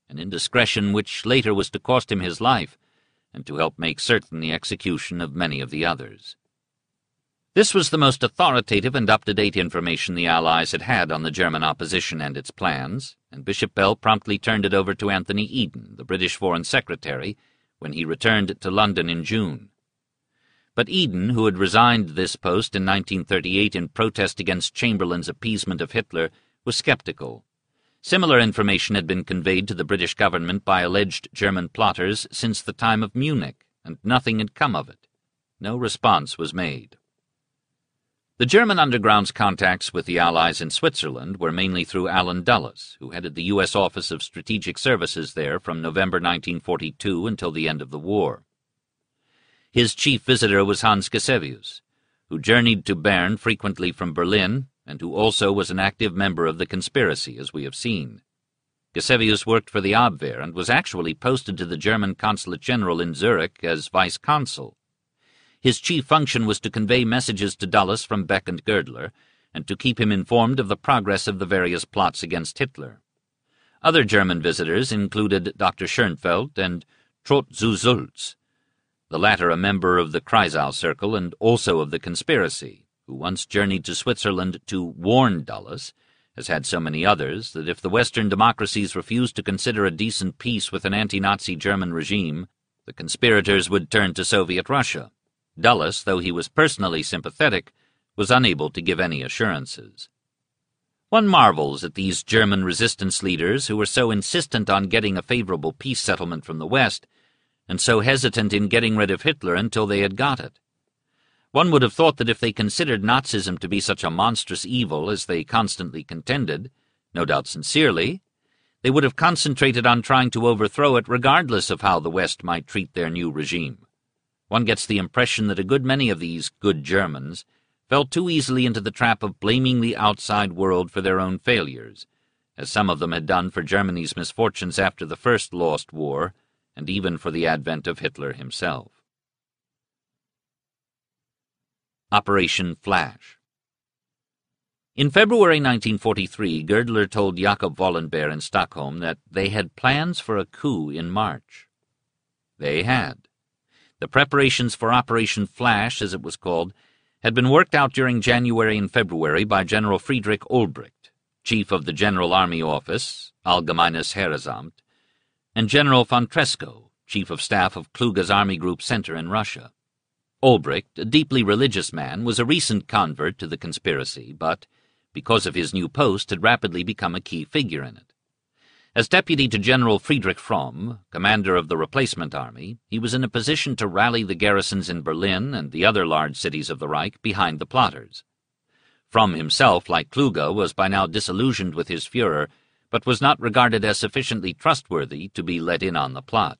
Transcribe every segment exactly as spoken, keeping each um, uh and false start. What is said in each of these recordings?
an indiscretion which later was to cost him his life, and to help make certain the execution of many of the others. This was the most authoritative and up-to-date information the Allies had had on the German opposition and its plans, and Bishop Bell promptly turned it over to Anthony Eden, the British Foreign Secretary, when he returned to London in June. But Eden, who had resigned this post in nineteen thirty-eight in protest against Chamberlain's appeasement of Hitler, was sceptical. Similar information had been conveyed to the British government by alleged German plotters since the time of Munich, and nothing had come of it. No response was made. The German underground's contacts with the Allies in Switzerland were mainly through Allen Dulles, who headed the U S Office of Strategic Services there from November nineteen forty-two until the end of the war. His chief visitor was Hans Gisevius, who journeyed to Bern frequently from Berlin, and who also was an active member of the conspiracy, as we have seen. Gisevius worked for the Abwehr and was actually posted to the German Consulate General in Zurich as vice-consul. His chief function was to convey messages to Dulles from Beck and Girdler, and to keep him informed of the progress of the various plots against Hitler. Other German visitors included Doctor Schoenfeld and Trott zu Sulz, the latter a member of the Kreisau Circle and also of the conspiracy, who once journeyed to Switzerland to warn Dulles, as had so many others, that if the Western democracies refused to consider a decent peace with an anti-Nazi German regime, the conspirators would turn to Soviet Russia. Dulles, though he was personally sympathetic, was unable to give any assurances. One marvels at these German resistance leaders who were so insistent on getting a favorable peace settlement from the West, and so hesitant in getting rid of Hitler until they had got it. One would have thought that if they considered Nazism to be such a monstrous evil as they constantly contended, no doubt sincerely, they would have concentrated on trying to overthrow it regardless of how the West might treat their new regime. One gets the impression that a good many of these good Germans fell too easily into the trap of blaming the outside world for their own failures, as some of them had done for Germany's misfortunes after the first lost war, and even for the advent of Hitler himself. Operation Flash. In February nineteen forty-three, Girdler told Jakob Wallenberg in Stockholm that they had plans for a coup in March. They had. The preparations for Operation Flash, as it was called, had been worked out during January and February by General Friedrich Olbricht, chief of the General Army Office, Allgemeines Heeresamt, and General von Tresckow, chief of staff of Kluge's Army Group Center in Russia. Olbricht, a deeply religious man, was a recent convert to the conspiracy, but, because of his new post, had rapidly become a key figure in it. As deputy to General Friedrich Fromm, commander of the replacement army, he was in a position to rally the garrisons in Berlin and the other large cities of the Reich behind the plotters. Fromm himself, like Kluge, was by now disillusioned with his Führer, but was not regarded as sufficiently trustworthy to be let in on the plot.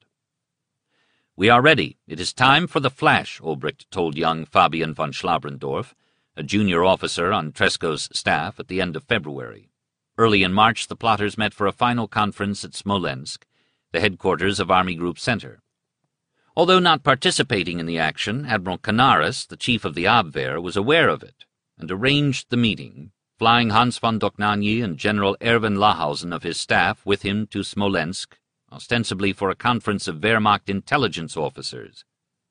"We are ready. It is time for the flash," Olbricht told young Fabian von Schlabrendorf, a junior officer on Trescow's staff, at the end of February. Early in March, the plotters met for a final conference at Smolensk, the headquarters of Army Group Center. Although not participating in the action, Admiral Canaris, the chief of the Abwehr, was aware of it, and arranged the meeting, flying Hans von Dohnanyi and General Erwin Lahausen of his staff with him to Smolensk, ostensibly for a conference of Wehrmacht intelligence officers.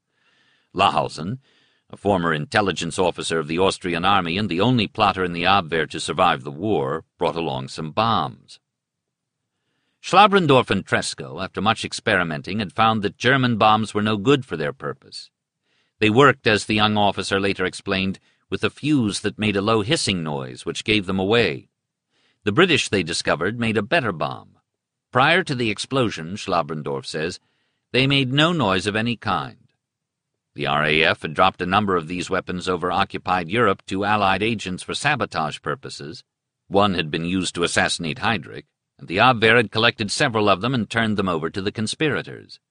Lahausen, a former intelligence officer of the Austrian army and the only plotter in the Abwehr to survive the war, brought along some bombs. Schlabrendorf and Tresckow, after much experimenting, had found that German bombs were no good for their purpose. They worked, as the young officer later explained, with a fuse that made a low hissing noise which gave them away. The British, they discovered, made a better bomb. Prior to the explosion, Schlabrendorf says, they made no noise of any kind. The R A F had dropped a number of these weapons over occupied Europe to Allied agents for sabotage purposes. One had been used to assassinate Heydrich, and the Abwehr had collected several of them and turned them over to the conspirators.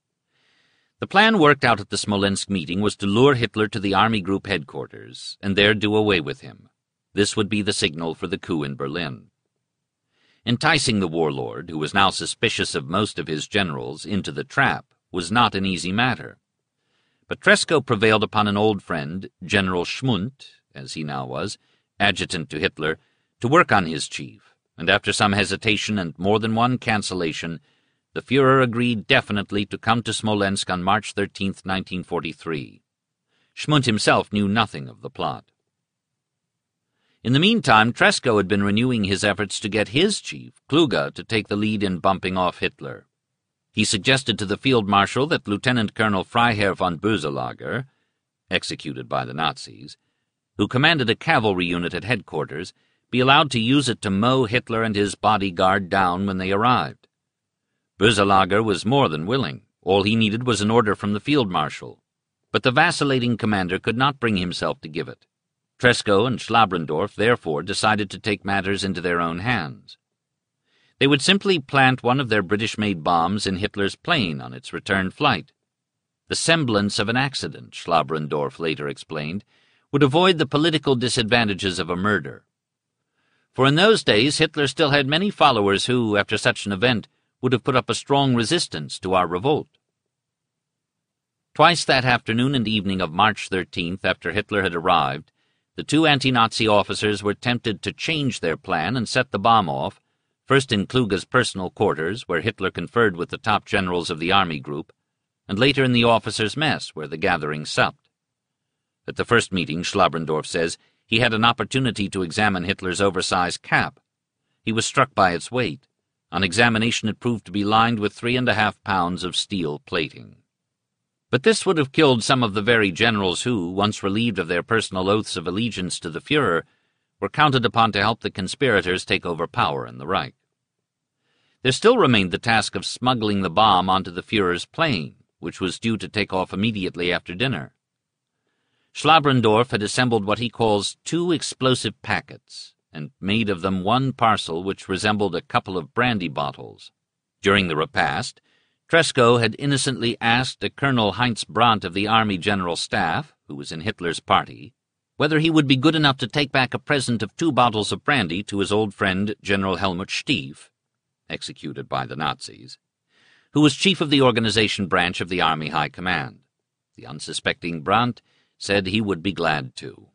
The plan worked out at the Smolensk meeting was to lure Hitler to the Army Group headquarters, and there do away with him. This would be the signal for the coup in Berlin. Enticing the warlord, who was now suspicious of most of his generals, into the trap was not an easy matter. But Tresckow prevailed upon an old friend, General Schmundt, as he now was, adjutant to Hitler, to work on his chief, and after some hesitation and more than one cancellation, the Führer agreed definitely to come to Smolensk on March thirteenth, nineteen forty-three. Schmundt himself knew nothing of the plot. In the meantime, Tresckow had been renewing his efforts to get his chief, Kluge, to take the lead in bumping off Hitler. He suggested to the Field Marshal that Lieutenant Colonel Freiherr von Boeselager, executed by the Nazis, who commanded a cavalry unit at headquarters, be allowed to use it to mow Hitler and his bodyguard down when they arrived. Boeselager was more than willing. All he needed was an order from the Field Marshal. But the vacillating commander could not bring himself to give it. Tresckow and Schlabrendorf therefore decided to take matters into their own hands. They would simply plant one of their British-made bombs in Hitler's plane on its return flight. The semblance of an accident, Schlabrendorf later explained, would avoid the political disadvantages of a murder. For in those days Hitler still had many followers who, after such an event, would have put up a strong resistance to our revolt. Twice that afternoon and evening of March thirteenth, after Hitler had arrived, the two anti-Nazi officers were tempted to change their plan and set the bomb off, first in Kluge's personal quarters, where Hitler conferred with the top generals of the army group, and later in the officers' mess, where the gathering supped. At the first meeting, Schlabrendorf says, he had an opportunity to examine Hitler's oversized cap. He was struck by its weight. On examination it proved to be lined with three and a half pounds of steel plating. But this would have killed some of the very generals who, once relieved of their personal oaths of allegiance to the Führer, were counted upon to help the conspirators take over power in the Reich. There still remained the task of smuggling the bomb onto the Führer's plane, which was due to take off immediately after dinner. Schlabrendorf had assembled what he calls two explosive packets, and made of them one parcel which resembled a couple of brandy bottles. During the repast, Tresckow had innocently asked a Colonel Heinz Brandt of the Army General Staff, who was in Hitler's party, whether he would be good enough to take back a present of two bottles of brandy to his old friend General Helmut Stief, executed by the Nazis, who was chief of the organization branch of the Army High Command. The unsuspecting Brandt said he would be glad to.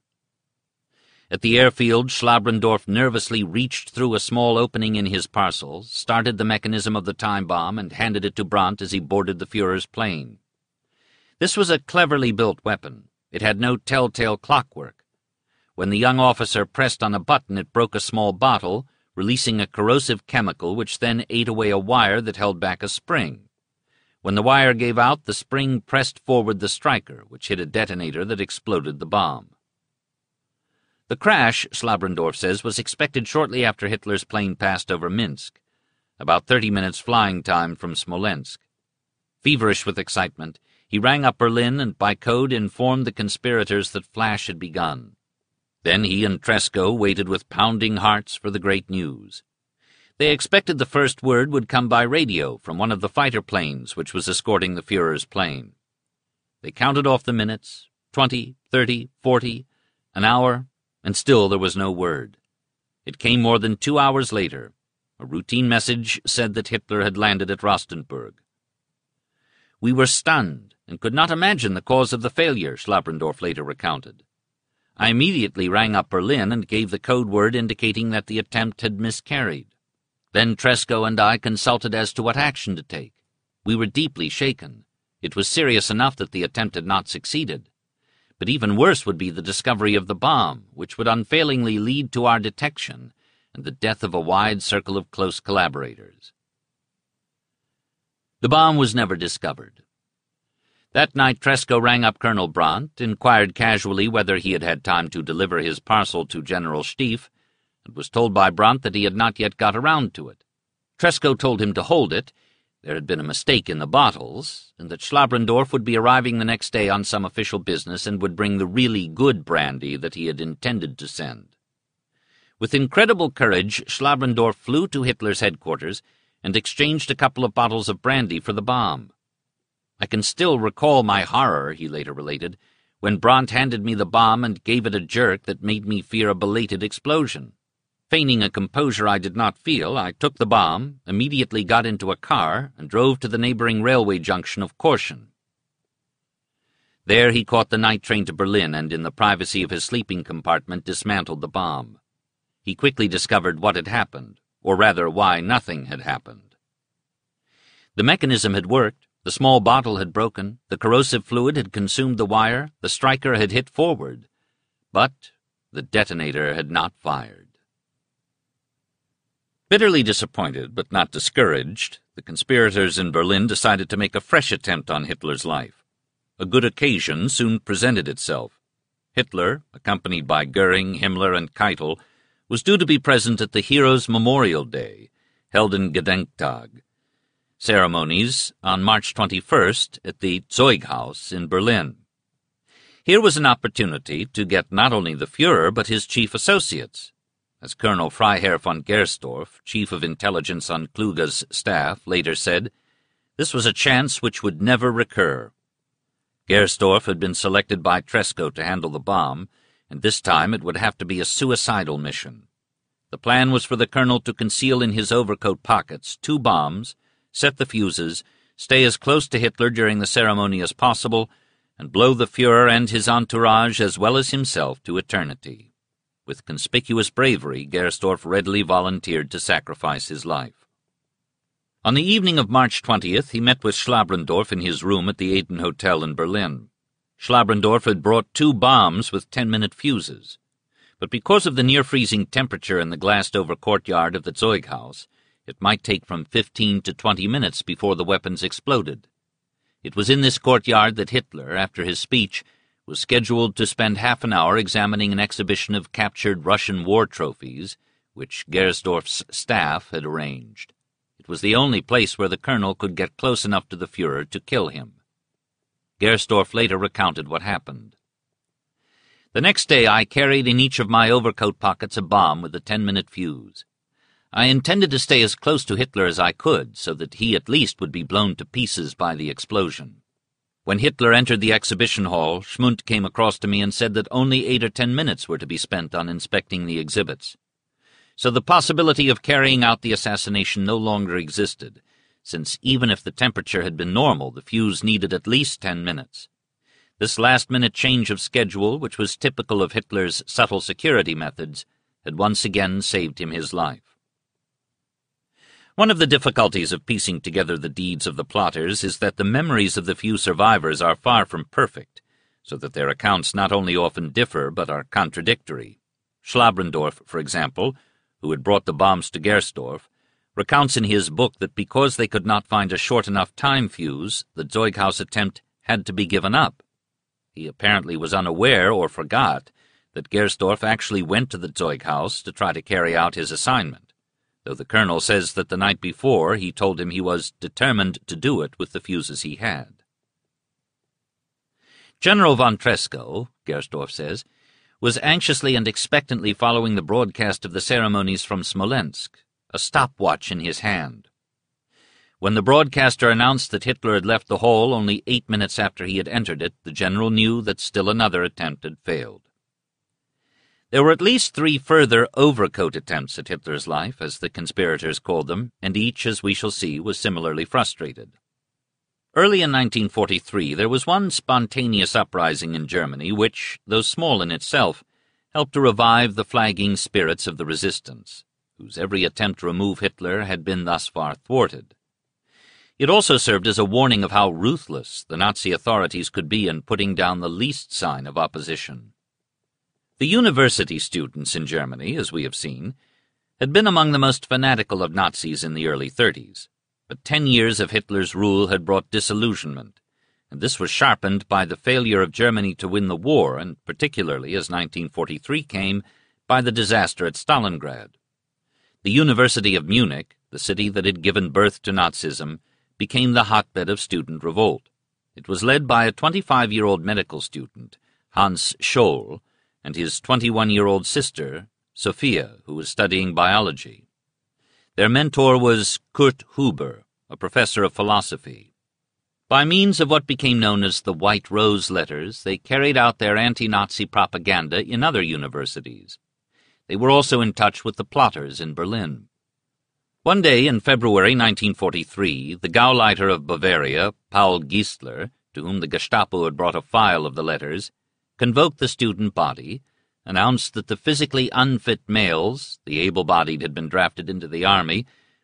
At the airfield, Schlabrendorf nervously reached through a small opening in his parcel, started the mechanism of the time bomb, and handed it to Brandt as he boarded the Führer's plane. This was a cleverly built weapon. It had no telltale clockwork. When the young officer pressed on a button, it broke a small bottle, releasing a corrosive chemical which then ate away a wire that held back a spring. When the wire gave out, the spring pressed forward the striker, which hit a detonator that exploded the bomb. The crash, Schlabrendorf says, was expected shortly after Hitler's plane passed over Minsk, about thirty minutes flying time from Smolensk. Feverish with excitement, he rang up Berlin and by code informed the conspirators that Flash had begun. Then he and Tresckow waited with pounding hearts for the great news. They expected the first word would come by radio from one of the fighter planes which was escorting the Führer's plane. They counted off the minutes, twenty, thirty, forty, an hour, and still there was no word. It came more than two hours later. A routine message said that Hitler had landed at Rostenburg. We were stunned and could not imagine the cause of the failure, Schlabrendorf later recounted. I immediately rang up Berlin and gave the code word indicating that the attempt had miscarried. Then Tresckow and I consulted as to what action to take. We were deeply shaken. It was serious enough that the attempt had not succeeded. But even worse would be the discovery of the bomb, which would unfailingly lead to our detection and the death of a wide circle of close collaborators. The bomb was never discovered. That night Tresckow rang up Colonel Brandt, inquired casually whether he had had time to deliver his parcel to General Stief, and was told by Brandt that he had not yet got around to it. Tresckow told him to hold it. There had been a mistake in the bottles, and that Schlabrendorf would be arriving the next day on some official business and would bring the really good brandy that he had intended to send. With incredible courage, Schlabrendorf flew to Hitler's headquarters and exchanged a couple of bottles of brandy for the bomb. I can still recall my horror, he later related, when Brandt handed me the bomb and gave it a jerk that made me fear a belated explosion. Feigning a composure I did not feel, I took the bomb, immediately got into a car, and drove to the neighboring railway junction of Korschen. There he caught the night train to Berlin and, in the privacy of his sleeping compartment, dismantled the bomb. He quickly discovered what had happened, or rather why nothing had happened. The mechanism had worked, the small bottle had broken, the corrosive fluid had consumed the wire, the striker had hit forward, but the detonator had not fired. Bitterly disappointed, but not discouraged, the conspirators in Berlin decided to make a fresh attempt on Hitler's life. A good occasion soon presented itself. Hitler, accompanied by Goering, Himmler, and Keitel, was due to be present at the Heroes' Memorial Day, Heldengedenktag, ceremonies on March twenty-first at the Zeughaus in Berlin. Here was an opportunity to get not only the Führer but his chief associates. As Colonel Freiherr von Gersdorf, chief of intelligence on Kluge's staff, later said, this was a chance which would never recur. Gersdorf had been selected by Tresco to handle the bomb, and this time it would have to be a suicidal mission. The plan was for the colonel to conceal in his overcoat pockets two bombs, set the fuses, stay as close to Hitler during the ceremony as possible, and blow the Führer and his entourage as well as himself to eternity. With conspicuous bravery, Gersdorf readily volunteered to sacrifice his life. On the evening of March twentieth, he met with Schlabrendorf in his room at the Eden Hotel in Berlin. Schlabrendorf had brought two bombs with ten-minute fuses, but because of the near-freezing temperature in the glassed-over courtyard of the Zeughaus, it might take from fifteen to twenty minutes before the weapons exploded. It was in this courtyard that Hitler, after his speech, was scheduled to spend half an hour examining an exhibition of captured Russian war trophies, which Gersdorf's staff had arranged. It was the only place where the colonel could get close enough to the Führer to kill him. Gersdorf later recounted what happened. The next day I carried in each of my overcoat pockets a bomb with a ten-minute fuse. I intended to stay as close to Hitler as I could, so that he at least would be blown to pieces by the explosion. When Hitler entered the exhibition hall, Schmundt came across to me and said that only eight or ten minutes were to be spent on inspecting the exhibits. So the possibility of carrying out the assassination no longer existed, since even if the temperature had been normal, the fuse needed at least ten minutes. This last-minute change of schedule, which was typical of Hitler's subtle security methods, had once again saved him his life. One of the difficulties of piecing together the deeds of the plotters is that the memories of the few survivors are far from perfect, so that their accounts not only often differ but are contradictory. Schlabrendorf, for example, who had brought the bombs to Gersdorf, recounts in his book that because they could not find a short enough time fuse, the Zeughaus attempt had to be given up. He apparently was unaware or forgot that Gersdorf actually went to the Zeughaus to try to carry out his assignment, though the colonel says that the night before he told him he was determined to do it with the fuses he had. General von Tresco, Gersdorf says, was anxiously and expectantly following the broadcast of the ceremonies from Smolensk, a stopwatch in his hand. When the broadcaster announced that Hitler had left the hall only eight minutes after he had entered it, the general knew that still another attempt had failed. There were at least three further overcoat attempts at Hitler's life, as the conspirators called them, and each, as we shall see, was similarly frustrated. Early in nineteen forty-three, there was one spontaneous uprising in Germany which, though small in itself, helped to revive the flagging spirits of the resistance, whose every attempt to remove Hitler had been thus far thwarted. It also served as a warning of how ruthless the Nazi authorities could be in putting down the least sign of opposition. The university students in Germany, as we have seen, had been among the most fanatical of Nazis in the early thirties. But ten years of Hitler's rule had brought disillusionment, and this was sharpened by the failure of Germany to win the war, and particularly, as nineteen forty-three came, by the disaster at Stalingrad. The University of Munich, the city that had given birth to Nazism, became the hotbed of student revolt. It was led by a twenty-five-year-old medical student, Hans Scholl, and his twenty-one-year-old sister, Sophia, who was studying biology. Their mentor was Kurt Huber, a professor of philosophy. By means of what became known as the White Rose Letters, they carried out their anti-Nazi propaganda in other universities. They were also in touch with the plotters in Berlin. One day in February nineteen forty-three, the Gauleiter of Bavaria, Paul Giesler, to whom the Gestapo had brought a file of the letters, convoked the student body, announced that the physically unfit males, the able-bodied had been drafted into the army,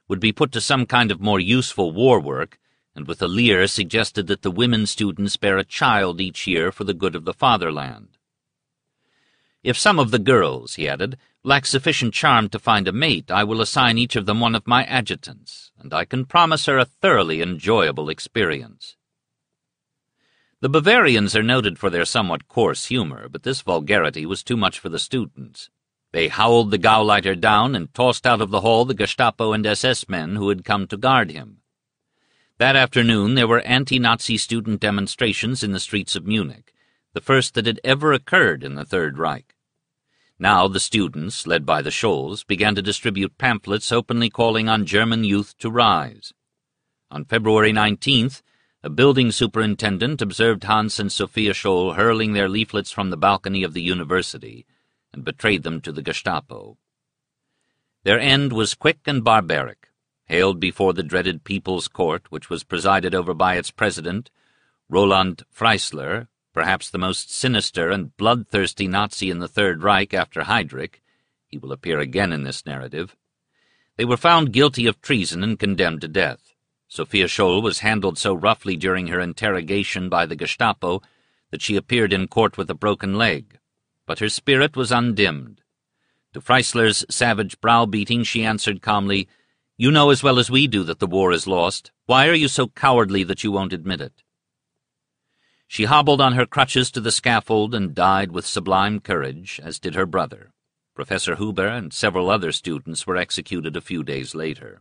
would be put to some kind of more useful war work, and with a leer suggested that the women students bear a child each year for the good of the fatherland. If some of the girls, he added, lack sufficient charm to find a mate, I will assign each of them one of my adjutants, and I can promise her a thoroughly enjoyable experience. The Bavarians are noted for their somewhat coarse humor, but this vulgarity was too much for the students. They howled the Gauleiter down and tossed out of the hall the Gestapo and S S men who had come to guard him. That afternoon there were anti-Nazi student demonstrations in the streets of Munich, the first that had ever occurred in the Third Reich. Now the students, led by the Scholls, began to distribute pamphlets openly calling on German youth to rise. On February nineteenth, a building superintendent observed Hans and Sophia Scholl hurling their leaflets from the balcony of the university and betrayed them to the Gestapo. Their end was quick and barbaric. Haled before the dreaded People's Court, which was presided over by its president, Roland Freisler, perhaps the most sinister and bloodthirsty Nazi in the Third Reich after Heydrich, he will appear again in this narrative, they were found guilty of treason and condemned to death. Sophia Scholl was handled so roughly during her interrogation by the Gestapo that she appeared in court with a broken leg, but her spirit was undimmed. To Freisler's savage browbeating she answered calmly, "You know as well as we do that the war is lost. Why are you so cowardly that you won't admit it?" She hobbled on her crutches to the scaffold and died with sublime courage, as did her brother. Professor Huber and several other students were executed a few days later.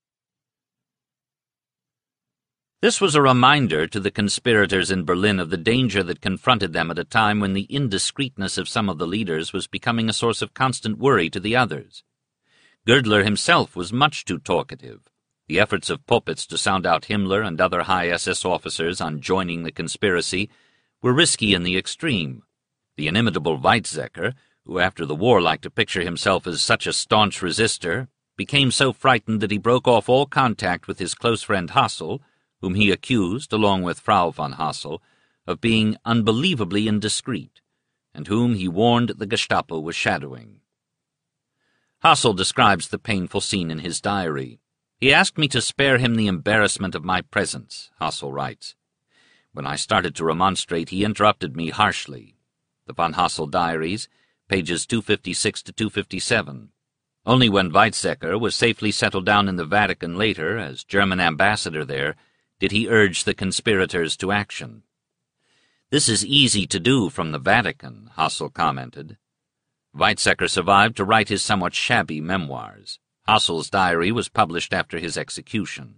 This was a reminder to the conspirators in Berlin of the danger that confronted them at a time when the indiscreetness of some of the leaders was becoming a source of constant worry to the others. Girdler himself was much too talkative. The efforts of Popitz to sound out Himmler and other high S S officers on joining the conspiracy were risky in the extreme. The inimitable Weizsäcker, who after the war liked to picture himself as such a staunch resistor, became so frightened that he broke off all contact with his close friend Hassel, whom he accused, along with Frau von Hassel, of being unbelievably indiscreet, and whom he warned the Gestapo was shadowing. Hassel describes the painful scene in his diary. "He asked me to spare him the embarrassment of my presence," Hassel writes. "When I started to remonstrate, he interrupted me harshly." The von Hassel diaries, pages two fifty-six to two fifty-seven. Only when Weizsäcker was safely settled down in the Vatican later, as German ambassador there, did he urge the conspirators to action. "This is easy to do from the Vatican," Hassel commented. Weizsäcker survived to write his somewhat shabby memoirs. Hassel's diary was published after his execution.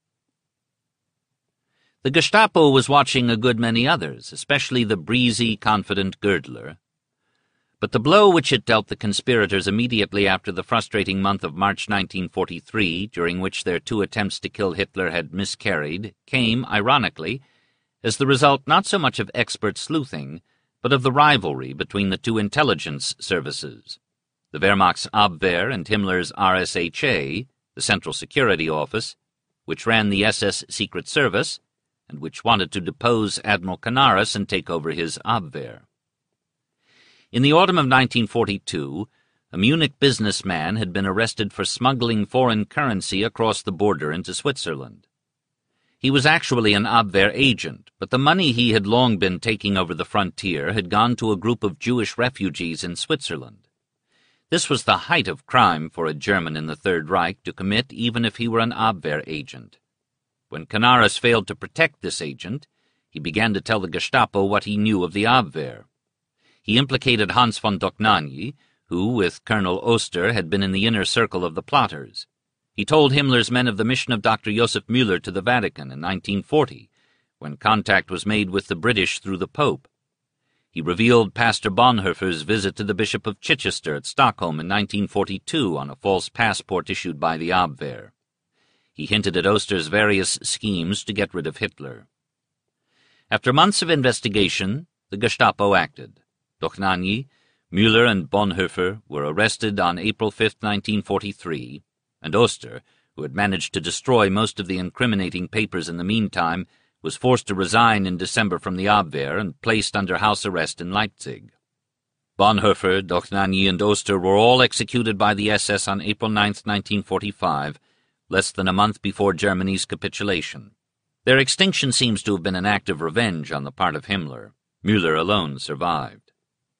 The Gestapo was watching a good many others, especially the breezy, confident Girdler. But the blow which it dealt the conspirators immediately after the frustrating month of March nineteen forty-three, during which their two attempts to kill Hitler had miscarried, came, ironically, as the result not so much of expert sleuthing, but of the rivalry between the two intelligence services. The Wehrmacht's Abwehr and Himmler's R S H A, the Central Security Office, which ran the S S Secret Service, and which wanted to depose Admiral Canaris and take over his Abwehr. In the autumn of nineteen forty-two, a Munich businessman had been arrested for smuggling foreign currency across the border into Switzerland. He was actually an Abwehr agent, but the money he had long been taking over the frontier had gone to a group of Jewish refugees in Switzerland. This was the height of crime for a German in the Third Reich to commit, even if he were an Abwehr agent. When Canaris failed to protect this agent, he began to tell the Gestapo what he knew of the Abwehr. He implicated Hans von Dohnanyi, who, with Colonel Oster, had been in the inner circle of the plotters. He told Himmler's men of the mission of Doctor Joseph Müller to the Vatican in nineteen forty, when contact was made with the British through the Pope. He revealed Pastor Bonhoeffer's visit to the Bishop of Chichester at Stockholm in nineteen forty-two on a false passport issued by the Abwehr. He hinted at Oster's various schemes to get rid of Hitler. After months of investigation, the Gestapo acted. Dohnanyi, Müller, and Bonhoeffer were arrested on April fifth, nineteen forty-three, and Oster, who had managed to destroy most of the incriminating papers in the meantime, was forced to resign in December from the Abwehr and placed under house arrest in Leipzig. Bonhoeffer, Dohnanyi, and Oster were all executed by the S S on April ninth, nineteen forty-five, less than a month before Germany's capitulation. Their extinction seems to have been an act of revenge on the part of Himmler. Müller alone survived.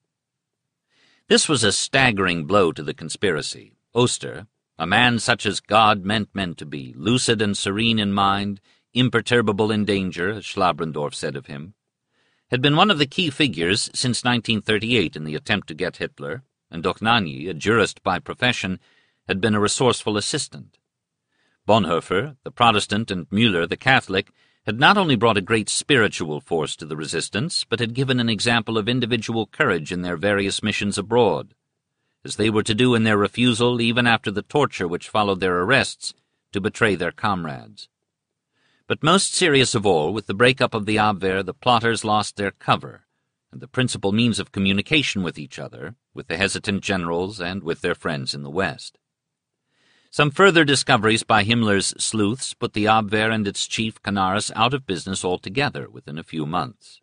This was a staggering blow to the conspiracy. Oster, a man such as God meant men to be, lucid and serene in mind, imperturbable in danger, as Schlabrendorf said of him, had been one of the key figures since nineteen thirty-eight in the attempt to get Hitler, and Dochnanyi, a jurist by profession, had been a resourceful assistant. Bonhoeffer, the Protestant, and Müller, the Catholic, had not only brought a great spiritual force to the resistance, but had given an example of individual courage in their various missions abroad, as they were to do in their refusal, even after the torture which followed their arrests, to betray their comrades. But most serious of all, with the break-up of the Abwehr, the plotters lost their cover, and the principal means of communication with each other, with the hesitant generals and with their friends in the West. Some further discoveries by Himmler's sleuths put the Abwehr and its chief Canaris out of business altogether within a few months.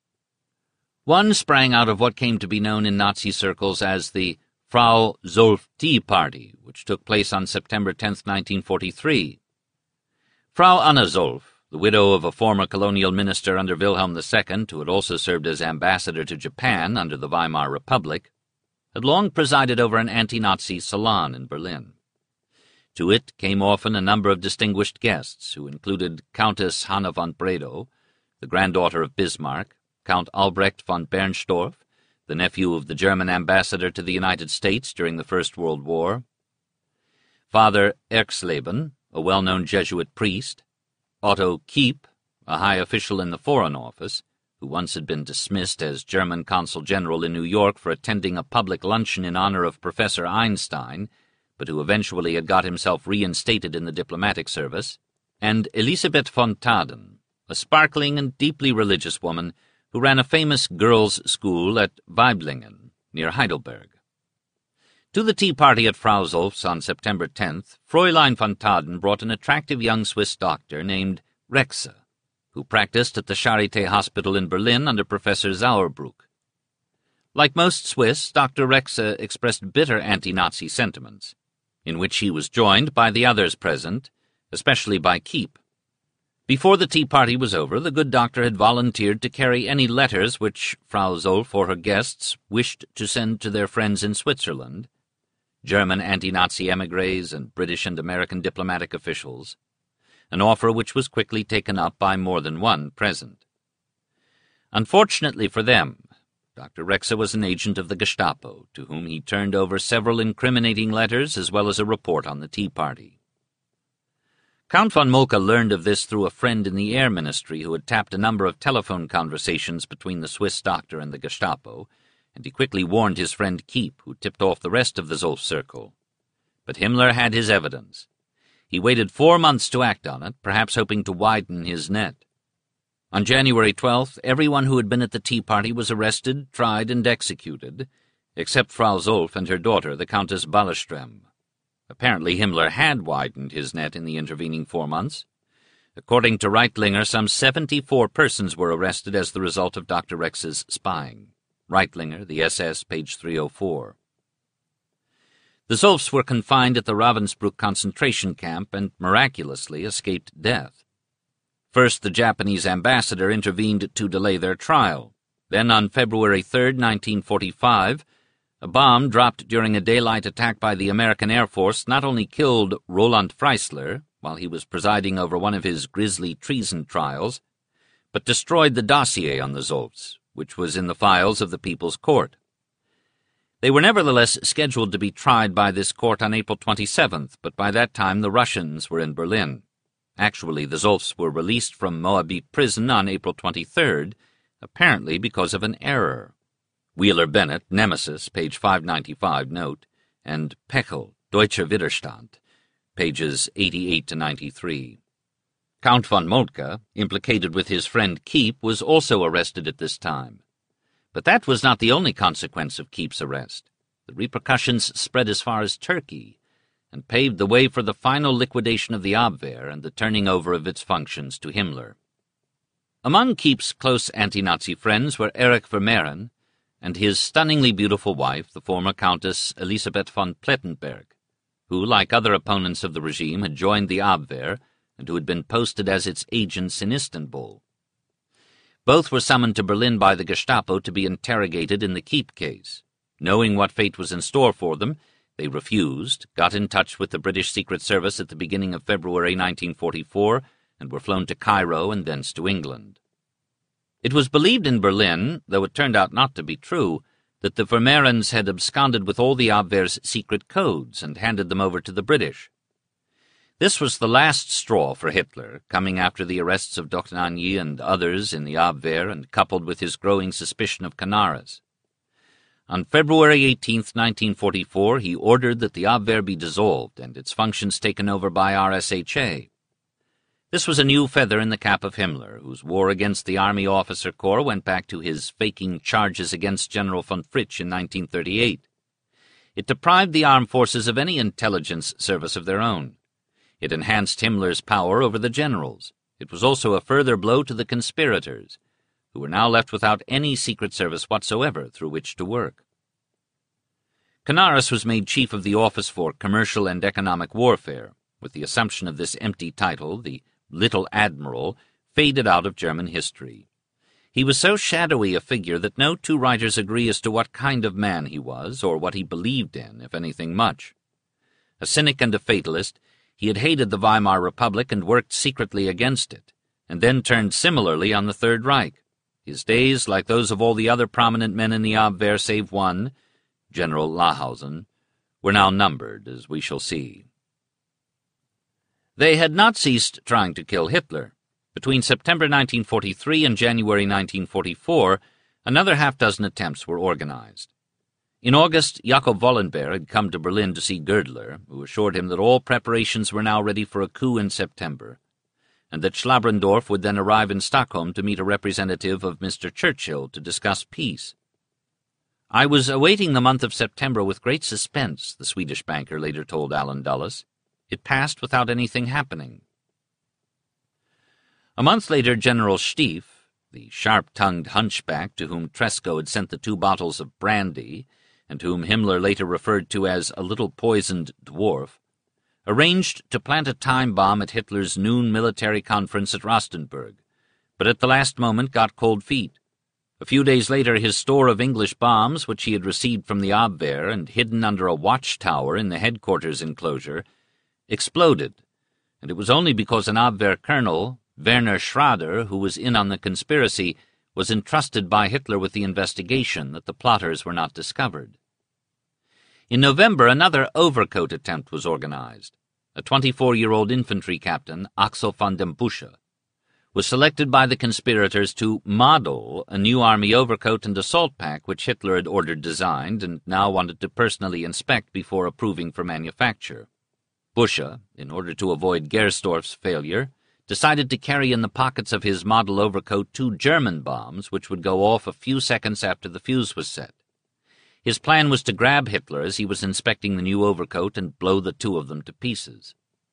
One sprang out of what came to be known in Nazi circles as the Frau Solf Tea Party, which took place on September tenth, nineteen forty-three. Frau Anna Solf, the widow of a former colonial minister under Wilhelm the Second, who had also served as ambassador to Japan under the Weimar Republic, had long presided over an anti-Nazi salon in Berlin. To it came often a number of distinguished guests, who included Countess Hanna von Bredow, the granddaughter of Bismarck, Count Albrecht von Bernstorff, the nephew of the German ambassador to the United States during the First World War, Father Erxleben, a well-known Jesuit priest, Otto Kiep, a high official in the Foreign Office, who once had been dismissed as German consul general in New York for attending a public luncheon in honor of Professor Einstein, but who eventually had got himself reinstated in the diplomatic service, and Elisabeth von Taden, a sparkling and deeply religious woman who ran a famous girls' school at Weiblingen, near Heidelberg. To the tea party at Frau Solf's on September tenth, Fräulein von Taden brought an attractive young Swiss doctor named Rexhe, who practiced at the Charité Hospital in Berlin under Professor Sauerbruch. Like most Swiss, Doctor Rexhe expressed bitter anti-Nazi sentiments, in which he was joined by the others present, especially by Kiep. Before the tea party was over, the good doctor had volunteered to carry any letters which Frau Solf or her guests wished to send to their friends in Switzerland, German anti-Nazi émigrés and British and American diplomatic officials, an offer which was quickly taken up by more than one present. Unfortunately for them, Doctor Rexhe was an agent of the Gestapo, to whom he turned over several incriminating letters as well as a report on the Tea Party. Count von Moltke learned of this through a friend in the Air Ministry who had tapped a number of telephone conversations between the Swiss doctor and the Gestapo, and he quickly warned his friend Kiep, who tipped off the rest of the Solf circle. But Himmler had his evidence. He waited four months to act on it, perhaps hoping to widen his net. On January twelfth, everyone who had been at the tea party was arrested, tried, and executed, except Frau Solf and her daughter, the Countess Ballerström. Apparently Himmler had widened his net in the intervening four months. According to Reitlinger, some seventy-four persons were arrested as the result of Doctor Rexhe's spying. Reitlinger, the S S, page three oh four. The Solfs were confined at the Ravensbrück concentration camp and miraculously escaped death. First, the Japanese ambassador intervened to delay their trial. Then, on February third, nineteen forty-five, a bomb dropped during a daylight attack by the American Air Force not only killed Roland Freisler while he was presiding over one of his grisly treason trials, but destroyed the dossier on the Solfs, which was in the files of the People's Court. They were nevertheless scheduled to be tried by this court on April twenty-seventh, but by that time the Russians were in Berlin. Actually, the Solfs were released from Moabit prison on April twenty-third, apparently because of an error. Wheeler-Bennett, Nemesis, page five ninety-five, note, and Pechel, Deutscher Widerstand, pages eighty-eight to ninety-three. Count von Moltke, implicated with his friend Kiep, was also arrested at this time. But that was not the only consequence of Kiep's arrest. The repercussions spread as far as Turkey, and paved the way for the final liquidation of the Abwehr and the turning over of its functions to Himmler. Among Kiep's close anti-Nazi friends were Erich Vermehren and his stunningly beautiful wife, the former Countess Elisabeth von Plettenberg. who, like other opponents of the regime, had joined the Abwehr and who had been posted as its agents in Istanbul. Both were summoned to Berlin by the Gestapo to be interrogated in the Keep case. Knowing what fate was in store for them, they refused, got in touch with the British Secret Service at the beginning of February nineteen forty-four, and were flown to Cairo and thence to England. It was believed in Berlin, though it turned out not to be true, that the Vermehrens had absconded with all the Abwehr's secret codes and handed them over to the British. This was the last straw for Hitler, coming after the arrests of Dochnanyi and others in the Abwehr and coupled with his growing suspicion of Canaris. On February eighteenth, nineteen forty-four, he ordered that the Abwehr be dissolved and its functions taken over by R S H A. This was a new feather in the cap of Himmler, whose war against the Army Officer Corps went back to his faking charges against General von Fritsch in nineteen thirty-eight. It deprived the armed forces of any intelligence service of their own. It enhanced Himmler's power over the generals. It was also a further blow to the conspirators, who were now left without any secret service whatsoever through which to work. Canaris was made chief of the Office for Commercial and Economic Warfare. With the assumption of this empty title, the Little Admiral faded out of German history. He was so shadowy a figure that no two writers agree as to what kind of man he was, or what he believed in, if anything much. A cynic and a fatalist, he had hated the Weimar Republic and worked secretly against it, and then turned similarly on the Third Reich. His days, like those of all the other prominent men in the Abwehr save one, General Lahausen, were now numbered, as we shall see. They had not ceased trying to kill Hitler. Between September nineteen forty-three and January nineteen forty-four, another half-dozen attempts were organized. In August, Jakob Wallenberg had come to Berlin to see Girdler, who assured him that all preparations were now ready for a coup in September, and that Schlabrendorf would then arrive in Stockholm to meet a representative of Mister Churchill to discuss peace. "I was awaiting the month of September with great suspense," the Swedish banker later told Allen Dulles. "It passed without anything happening." A month later, General Stief, the sharp-tongued hunchback to whom Tresco had sent the two bottles of brandy, and whom Himmler later referred to as a little poisoned dwarf, arranged to plant a time bomb at Hitler's noon military conference at Rostenburg, but at the last moment got cold feet. A few days later, his store of English bombs, which he had received from the Abwehr and hidden under a watchtower in the headquarters enclosure, exploded, and it was only because an Abwehr colonel, Werner Schrader, who was in on the conspiracy, was entrusted by Hitler with the investigation that the plotters were not discovered. In November, another overcoat attempt was organized. A twenty-four-year-old infantry captain, Axel von dem Busche, was selected by the conspirators to model a new army overcoat and assault pack which Hitler had ordered designed and now wanted to personally inspect before approving for manufacture. Busche, in order to avoid Gersdorf's failure, decided to carry in the pockets of his model overcoat two German bombs which would go off a few seconds after the fuse was set. His plan was to grab Hitler as he was inspecting the new overcoat and blow the two of them to pieces.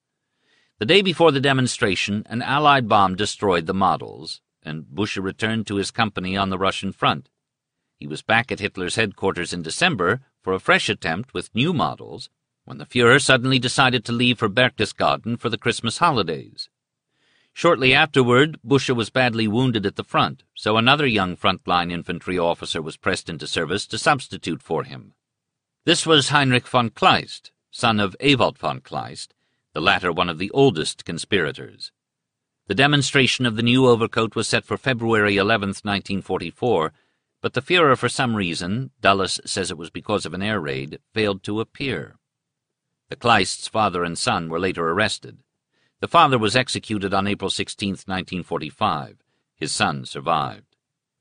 The day before the demonstration, an Allied bomb destroyed the models, and Busche returned to his company on the Russian front. He was back at Hitler's headquarters in December for a fresh attempt with new models, when the Führer suddenly decided to leave for Berchtesgaden for the Christmas holidays. Shortly afterward, Busche was badly wounded at the front, so another young front-line infantry officer was pressed into service to substitute for him. This was Heinrich von Kleist, son of Ewald von Kleist, the latter one of the oldest conspirators. The demonstration of the new overcoat was set for February eleventh, nineteen forty-four, but the Führer, for some reason, Dulles says it was because of an air raid, failed to appear. The Kleists' father and son were later arrested. The father was executed on April sixteenth, nineteen forty-five. His son survived.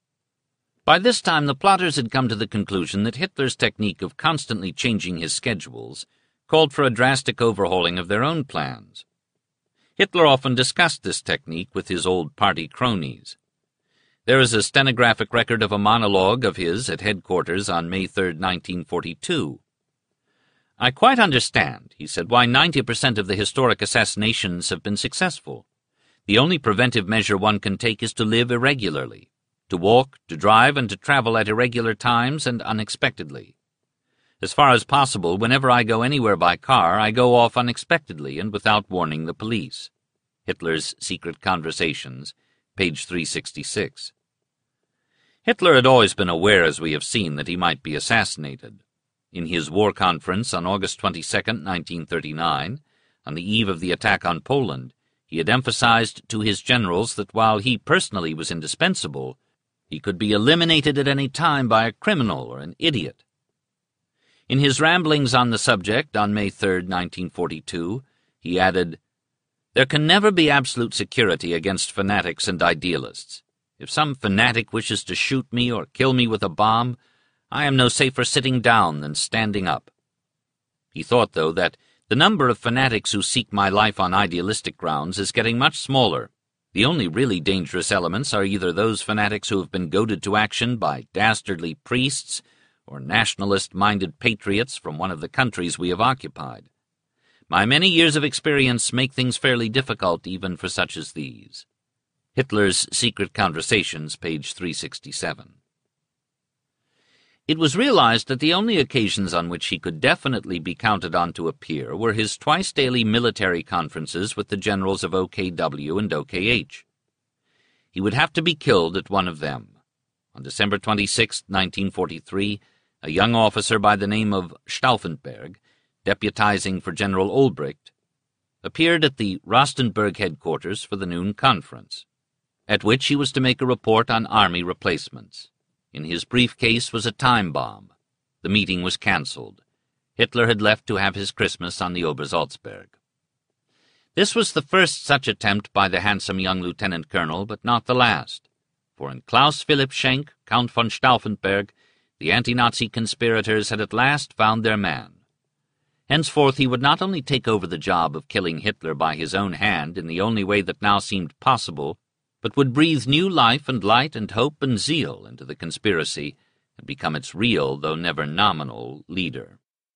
By this time, the plotters had come to the conclusion that Hitler's technique of constantly changing his schedules called for a drastic overhauling of their own plans. Hitler often discussed this technique with his old party cronies. There is a stenographic record of a monologue of his at headquarters on May third, nineteen forty-two. "I quite understand," he said, "why ninety percent of the historic assassinations have been successful. The only preventive measure one can take is to live irregularly, to walk, to drive, and to travel at irregular times and unexpectedly. As far as possible, whenever I go anywhere by car, I go off unexpectedly and without warning the police. Hitler's Secret Conversations, page three sixty-six. Hitler had always been aware, as we have seen, that he might be assassinated. In his war conference on August twenty-second, nineteen thirty-nine, on the eve of the attack on Poland, he had emphasized to his generals that while he personally was indispensable, he could be eliminated at any time by a criminal or an idiot. In his ramblings on the subject on May third, nineteen forty-two, he added, "There can never be absolute security against fanatics and idealists. If some fanatic wishes to shoot me or kill me with a bomb, I am no safer sitting down than standing up." He thought, though, that the number of fanatics who seek my life on idealistic grounds is getting much smaller. The only really dangerous elements are either those fanatics who have been goaded to action by dastardly priests or nationalist-minded patriots from one of the countries we have occupied. My many years of experience make things fairly difficult even for such as these. Hitler's Secret Conversations, page three sixty-seven. It was realized that the only occasions on which he could definitely be counted on to appear were his twice-daily military conferences with the generals of O K W and O K H. He would have to be killed at one of them. On December twenty-sixth, nineteen forty-three, a young officer by the name of Stauffenberg, deputizing for General Olbricht, appeared at the Rostenburg headquarters for the noon conference, at which he was to make a report on army replacements. In his briefcase was a time bomb. The meeting was cancelled. Hitler had left to have his Christmas on the Obersalzberg. This was the first such attempt by the handsome young lieutenant colonel, but not the last. For in Klaus Philipp Schenk, Count von Stauffenberg, the anti-Nazi conspirators had at last found their man. Henceforth he would not only take over the job of killing Hitler by his own hand in the only way that now seemed possible, but would breathe new life and light and hope and zeal into the conspiracy and become its real, though never nominal, leader.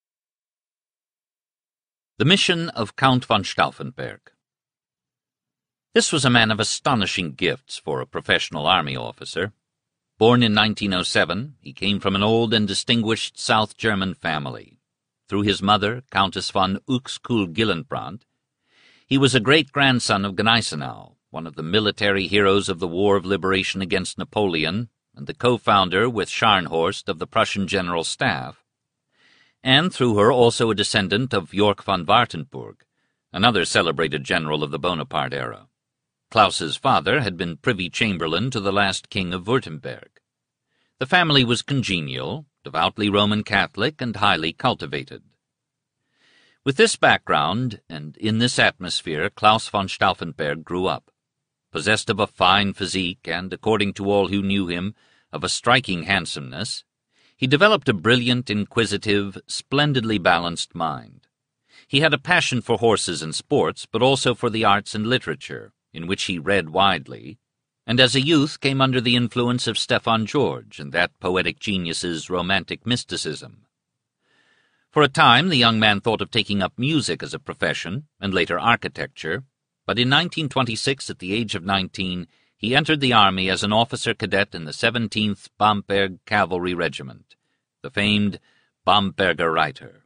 The mission of Count von Stauffenberg. This was a man of astonishing gifts for a professional army officer. Born in nineteen oh seven, he came from an old and distinguished South German family. Through his mother, Countess von Uexküll-Gyllenbrandt, he was a great-grandson of Gneisenau, one of the military heroes of the War of Liberation against Napoleon, and the co-founder with Scharnhorst of the Prussian General Staff, and through her also a descendant of York von Wartenburg, another celebrated general of the Bonaparte era. Klaus's father had been privy chamberlain to the last king of Württemberg. The family was congenial, devoutly Roman Catholic, and highly cultivated. With this background, and in this atmosphere, Klaus von Stauffenberg grew up. Possessed of a fine physique and, according to all who knew him, of a striking handsomeness, he developed a brilliant, inquisitive, splendidly balanced mind. He had a passion for horses and sports, but also for the arts and literature, in which he read widely, and as a youth came under the influence of Stefan George and that poetic genius's romantic mysticism. For a time the young man thought of taking up music as a profession, and later architecture, but in nineteen twenty-six, at the age of nineteen, he entered the army as an officer cadet in the seventeenth Bamberg Cavalry Regiment, the famed Bamberger Reiter.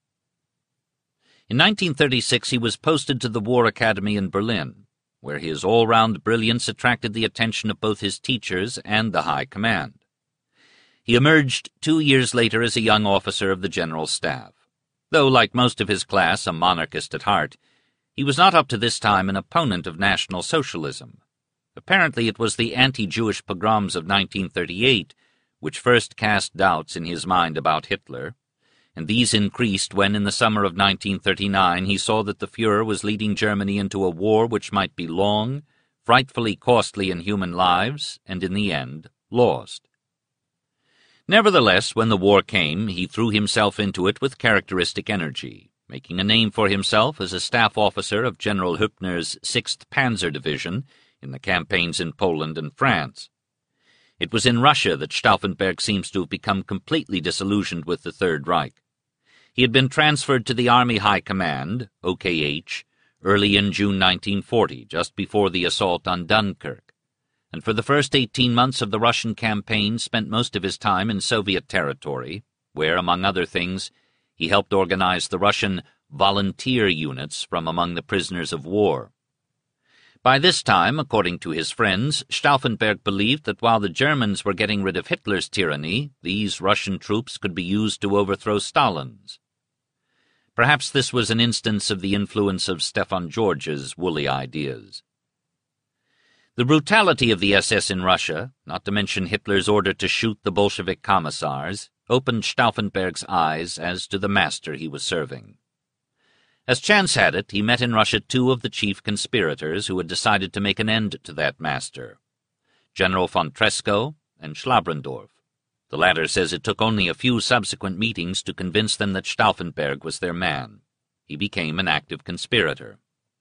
In nineteen thirty-six he was posted to the War Academy in Berlin, where his all-round brilliance attracted the attention of both his teachers and the High Command. He emerged two years later as a young officer of the General Staff. Though, like most of his class, a monarchist at heart, he was not up to this time an opponent of National Socialism. Apparently it was the anti-Jewish pogroms of nineteen thirty-eight which first cast doubts in his mind about Hitler, and these increased when, in the summer of nineteen thirty-nine, he saw that the Führer was leading Germany into a war which might be long, frightfully costly in human lives, and in the end, lost. Nevertheless, when the war came, he threw himself into it with characteristic energy, making a name for himself as a staff officer of General Hübner's sixth Panzer Division in the campaigns in Poland and France. It was in Russia that Stauffenberg seems to have become completely disillusioned with the Third Reich. He had been transferred to the Army High Command, O K H, early in June nineteen forty, just before the assault on Dunkirk, and for the first eighteen months of the Russian campaign spent most of his time in Soviet territory, where, among other things, he helped organize the Russian volunteer units from among the prisoners of war. By this time, according to his friends, Stauffenberg believed that while the Germans were getting rid of Hitler's tyranny, these Russian troops could be used to overthrow Stalin's. Perhaps this was an instance of the influence of Stefan George's woolly ideas. The brutality of the S S in Russia, not to mention Hitler's order to shoot the Bolshevik commissars, opened Stauffenberg's eyes as to the master he was serving. As chance had it, he met in Russia two of the chief conspirators who had decided to make an end to that master, General von Tresckow and Schlabrendorf. The latter says it took only a few subsequent meetings to convince them that Stauffenberg was their man. He became an active conspirator.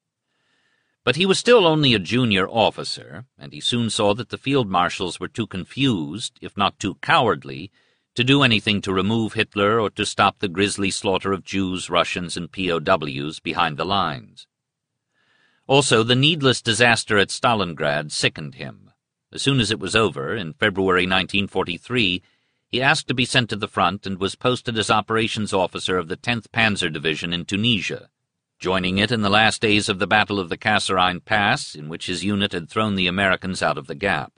But he was still only a junior officer, and he soon saw that the field marshals were too confused, if not too cowardly, to do anything to remove Hitler or to stop the grisly slaughter of Jews, Russians, and P O Ws behind the lines. Also, the needless disaster at Stalingrad sickened him. As soon as it was over, in February nineteen forty-three, he asked to be sent to the front and was posted as operations officer of the tenth Panzer Division in Tunisia, joining it in the last days of the Battle of the Kasserine Pass, in which his unit had thrown the Americans out of the gap.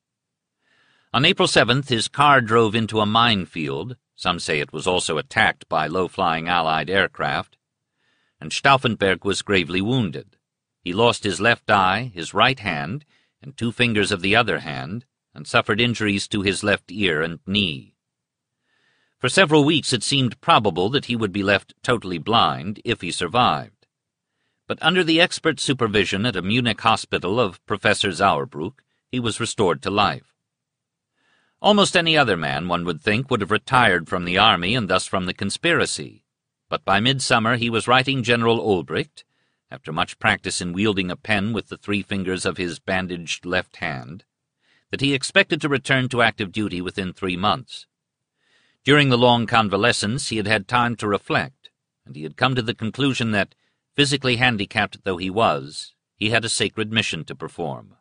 On April seventh, his car drove into a minefield. Some say it was also attacked by low-flying Allied aircraft, and Stauffenberg was gravely wounded. He lost his left eye, his right hand, and two fingers of the other hand, and suffered injuries to his left ear and knee. For several weeks it seemed probable that he would be left totally blind if he survived. But under the expert supervision at a Munich hospital of Professor Sauerbruch, he was restored to life. Almost any other man, one would think, would have retired from the army and thus from the conspiracy. But by midsummer he was writing General Olbricht, after much practice in wielding a pen with the three fingers of his bandaged left hand, that he expected to return to active duty within three months. During the long convalescence he had had time to reflect, and he had come to the conclusion that, physically handicapped though he was, he had a sacred mission to perform.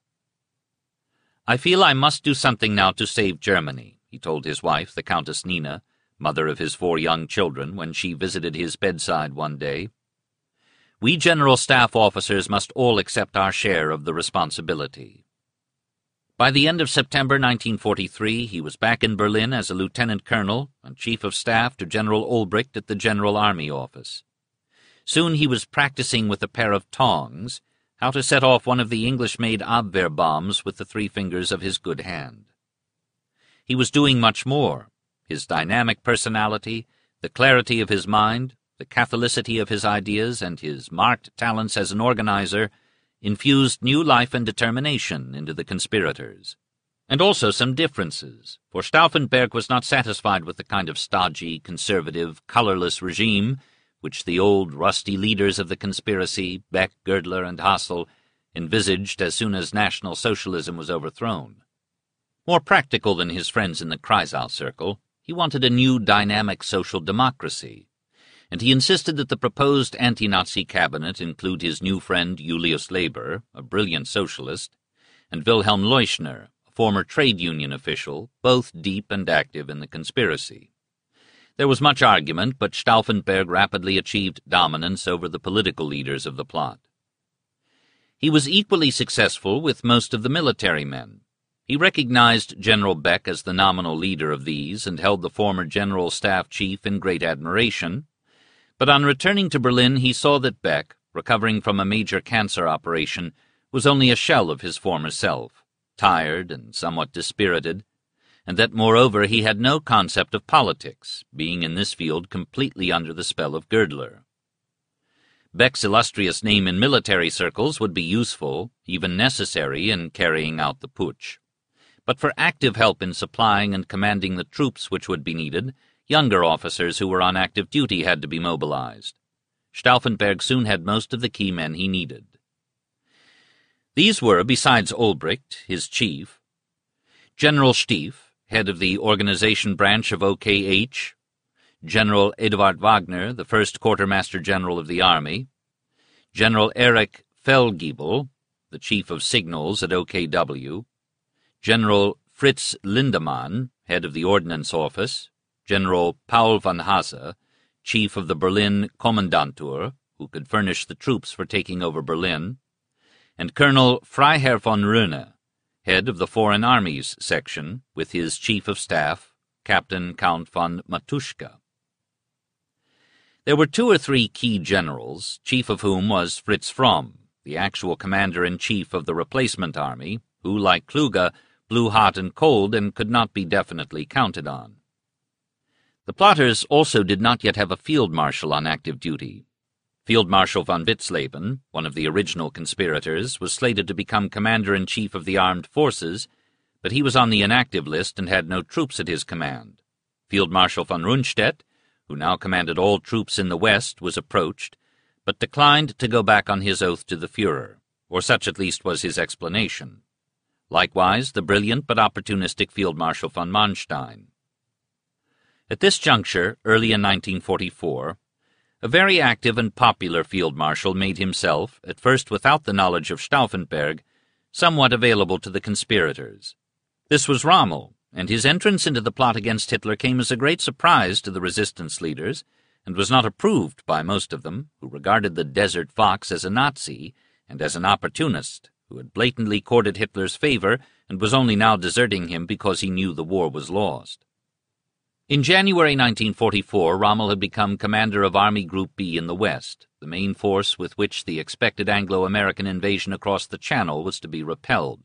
"I feel I must do something now to save Germany," he told his wife, the Countess Nina, mother of his four young children, when she visited his bedside one day. "We General Staff officers must all accept our share of the responsibility." By the end of September nineteen forty-three, he was back in Berlin as a lieutenant colonel and chief of staff to General Olbricht at the General Army Office. Soon he was practicing with a pair of tongs how to set off one of the English-made Abwehr bombs with the three fingers of his good hand. He was doing much more. His dynamic personality, the clarity of his mind, the catholicity of his ideas, and his marked talents as an organizer infused new life and determination into the conspirators. And also some differences, for Stauffenberg was not satisfied with the kind of stodgy, conservative, colorless regime which the old, rusty leaders of the conspiracy, Beck, Girdler, and Hassel, envisaged as soon as National Socialism was overthrown. More practical than his friends in the Kreisau circle, he wanted a new dynamic social democracy, and he insisted that the proposed anti-Nazi cabinet include his new friend Julius Leber, a brilliant socialist, and Wilhelm Leuschner, a former trade union official, both deep and active in the conspiracy. There was much argument, but Stauffenberg rapidly achieved dominance over the political leaders of the plot. He was equally successful with most of the military men. He recognized General Beck as the nominal leader of these and held the former General Staff Chief in great admiration, but on returning to Berlin he saw that Beck, recovering from a major cancer operation, was only a shell of his former self, tired and somewhat dispirited, and that, moreover, he had no concept of politics, being in this field completely under the spell of Girdler. Beck's illustrious name in military circles would be useful, even necessary, in carrying out the putsch. But for active help in supplying and commanding the troops which would be needed, younger officers who were on active duty had to be mobilized. Stauffenberg soon had most of the key men he needed. These were, besides Olbricht, his chief, General Stief, head of the organization branch of O K H, General Eduard Wagner, the first quartermaster general of the army, General Erich Feldgiebel, the chief of signals at O K W, General Fritz Lindemann, head of the ordnance office, General Paul von Hase, chief of the Berlin Kommandantur, who could furnish the troops for taking over Berlin, and Colonel Freiherr von Röhne, head of the Foreign Armies section, with his chief of staff, Captain Count von Matuschka. There were two or three key generals, chief of whom was Fritz Fromm, the actual commander-in-chief of the replacement army, who, like Kluge, blew hot and cold and could not be definitely counted on. The plotters also did not yet have a field marshal on active duty. Field Marshal von Witzleben, one of the original conspirators, was slated to become commander-in-chief of the armed forces, but he was on the inactive list and had no troops at his command. Field Marshal von Rundstedt, who now commanded all troops in the West, was approached, but declined to go back on his oath to the Führer, or such at least was his explanation. Likewise, the brilliant but opportunistic Field Marshal von Manstein. At this juncture, early in nineteen forty-four, a very active and popular field marshal made himself, at first without the knowledge of Stauffenberg, somewhat available to the conspirators. This was Rommel, and his entrance into the plot against Hitler came as a great surprise to the resistance leaders, and was not approved by most of them, who regarded the Desert Fox as a Nazi and as an opportunist who had blatantly courted Hitler's favor and was only now deserting him because he knew the war was lost. In January nineteen forty-four, Rommel had become commander of Army Group B in the West, the main force with which the expected Anglo-American invasion across the Channel was to be repelled.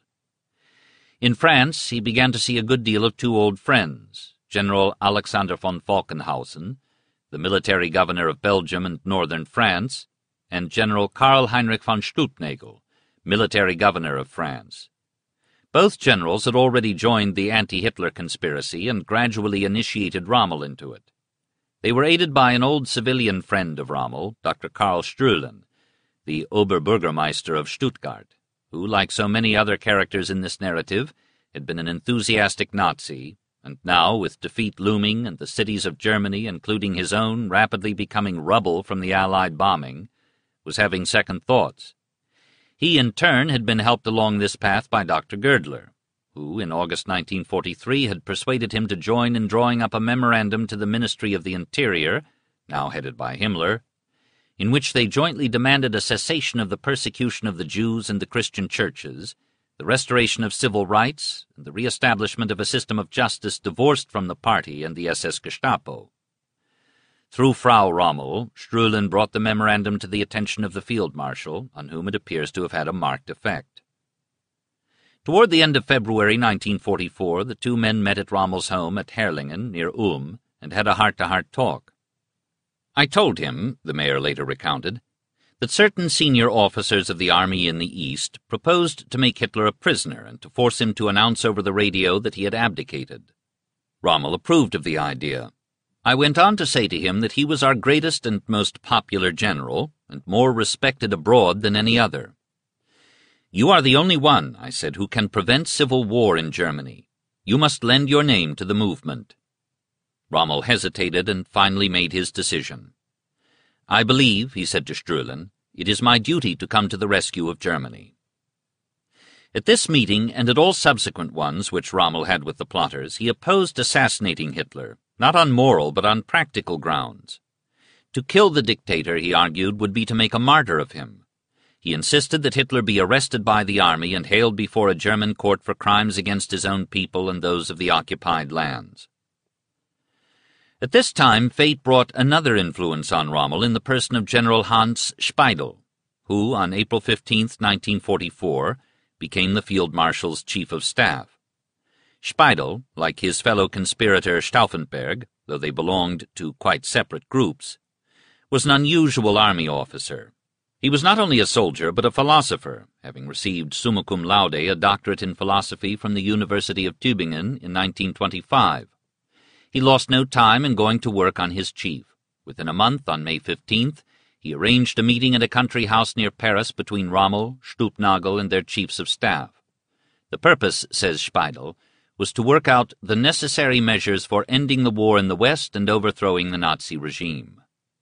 In France, he began to see a good deal of two old friends, General Alexander von Falkenhausen, the military governor of Belgium and northern France, and General Karl Heinrich von Stumpnagel, military governor of France. Both generals had already joined the anti-Hitler conspiracy and gradually initiated Rommel into it. They were aided by an old civilian friend of Rommel, Doctor Karl Strühlen, the Oberbürgermeister of Stuttgart, who, like so many other characters in this narrative, had been an enthusiastic Nazi, and now, with defeat looming and the cities of Germany, including his own, rapidly becoming rubble from the Allied bombing, was having second thoughts. He, in turn, had been helped along this path by Doctor Girdler, who, in August nineteen forty-three, had persuaded him to join in drawing up a memorandum to the Ministry of the Interior, now headed by Himmler, in which they jointly demanded a cessation of the persecution of the Jews and the Christian churches, the restoration of civil rights, and the re-establishment of a system of justice divorced from the party and the S S Gestapo. Through Frau Rommel, Strühlen brought the memorandum to the attention of the Field Marshal, on whom it appears to have had a marked effect. Toward the end of February nineteen forty-four, the two men met at Rommel's home at Herrlingen, near Ulm, and had a heart-to-heart talk. I told him, the mayor later recounted, that certain senior officers of the army in the East proposed to make Hitler a prisoner and to force him to announce over the radio that he had abdicated. Rommel approved of the idea. I went on to say to him that he was our greatest and most popular general, and more respected abroad than any other. "You are the only one," I said, "who can prevent civil war in Germany. You must lend your name to the movement." Rommel hesitated and finally made his decision. "I believe," he said to Strühlen, "it is my duty to come to the rescue of Germany." At this meeting, and at all subsequent ones which Rommel had with the plotters, he opposed assassinating Hitler, not on moral but on practical grounds. To kill the dictator, he argued, would be to make a martyr of him. He insisted that Hitler be arrested by the army and haled before a German court for crimes against his own people and those of the occupied lands. At this time, fate brought another influence on Rommel in the person of General Hans Speidel, who, on April fifteenth, nineteen forty-four, became the Field Marshal's chief of staff. Speidel, like his fellow conspirator Stauffenberg, though they belonged to quite separate groups, was an unusual army officer. He was not only a soldier but a philosopher, having received summa cum laude a doctorate in philosophy from the University of Tübingen in nineteen twenty-five. He lost no time in going to work on his chief. Within a month, on May fifteenth, he arranged a meeting at a country house near Paris between Rommel, Stumpnagel, and their chiefs of staff. The purpose, says Speidel, was to work out the necessary measures for ending the war in the West and overthrowing the Nazi regime.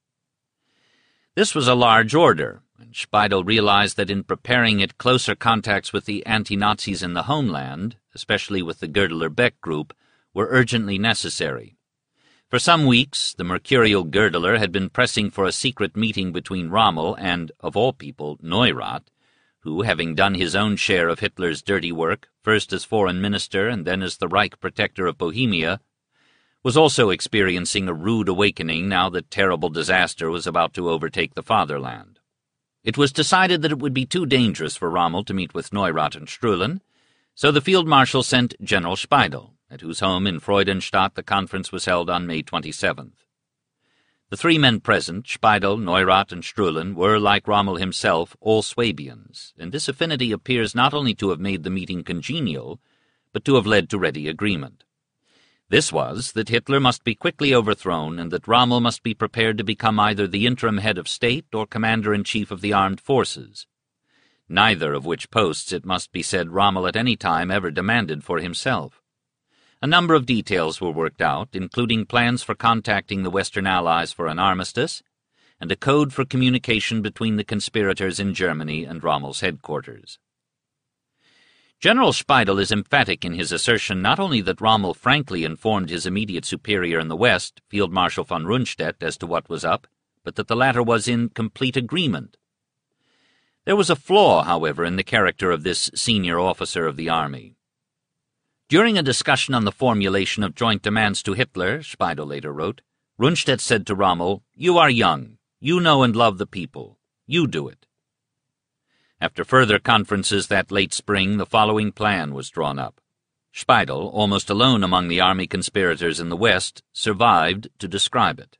This was a large order, and Speidel realized that in preparing it, closer contacts with the anti-Nazis in the homeland, especially with the Girdler Beck group, were urgently necessary. For some weeks, the mercurial Girdler had been pressing for a secret meeting between Rommel and, of all people, Neurath, who, having done his own share of Hitler's dirty work, first as foreign minister and then as the Reich protector of Bohemia, was also experiencing a rude awakening now that terrible disaster was about to overtake the fatherland. It was decided that it would be too dangerous for Rommel to meet with Neurath and Strulin, so the Field Marshal sent General Speidel, at whose home in Freudenstadt the conference was held on May twenty-seventh. The three men present, Speidel, Neurath, and Strulin, were, like Rommel himself, all Swabians, and this affinity appears not only to have made the meeting congenial, but to have led to ready agreement. This was that Hitler must be quickly overthrown and that Rommel must be prepared to become either the interim head of state or commander-in-chief of the armed forces, neither of which posts, it must be said, Rommel at any time ever demanded for himself. A number of details were worked out, including plans for contacting the Western Allies for an armistice, and a code for communication between the conspirators in Germany and Rommel's headquarters. General Speidel is emphatic in his assertion not only that Rommel frankly informed his immediate superior in the West, Field Marshal von Rundstedt, as to what was up, but that the latter was in complete agreement. There was a flaw, however, in the character of this senior officer of the army. During a discussion on the formulation of joint demands to Hitler, Speidel later wrote, Rundstedt said to Rommel, "You are young. You know and love the people. You do it." After further conferences that late spring, the following plan was drawn up. Speidel, almost alone among the army conspirators in the West, survived to describe it.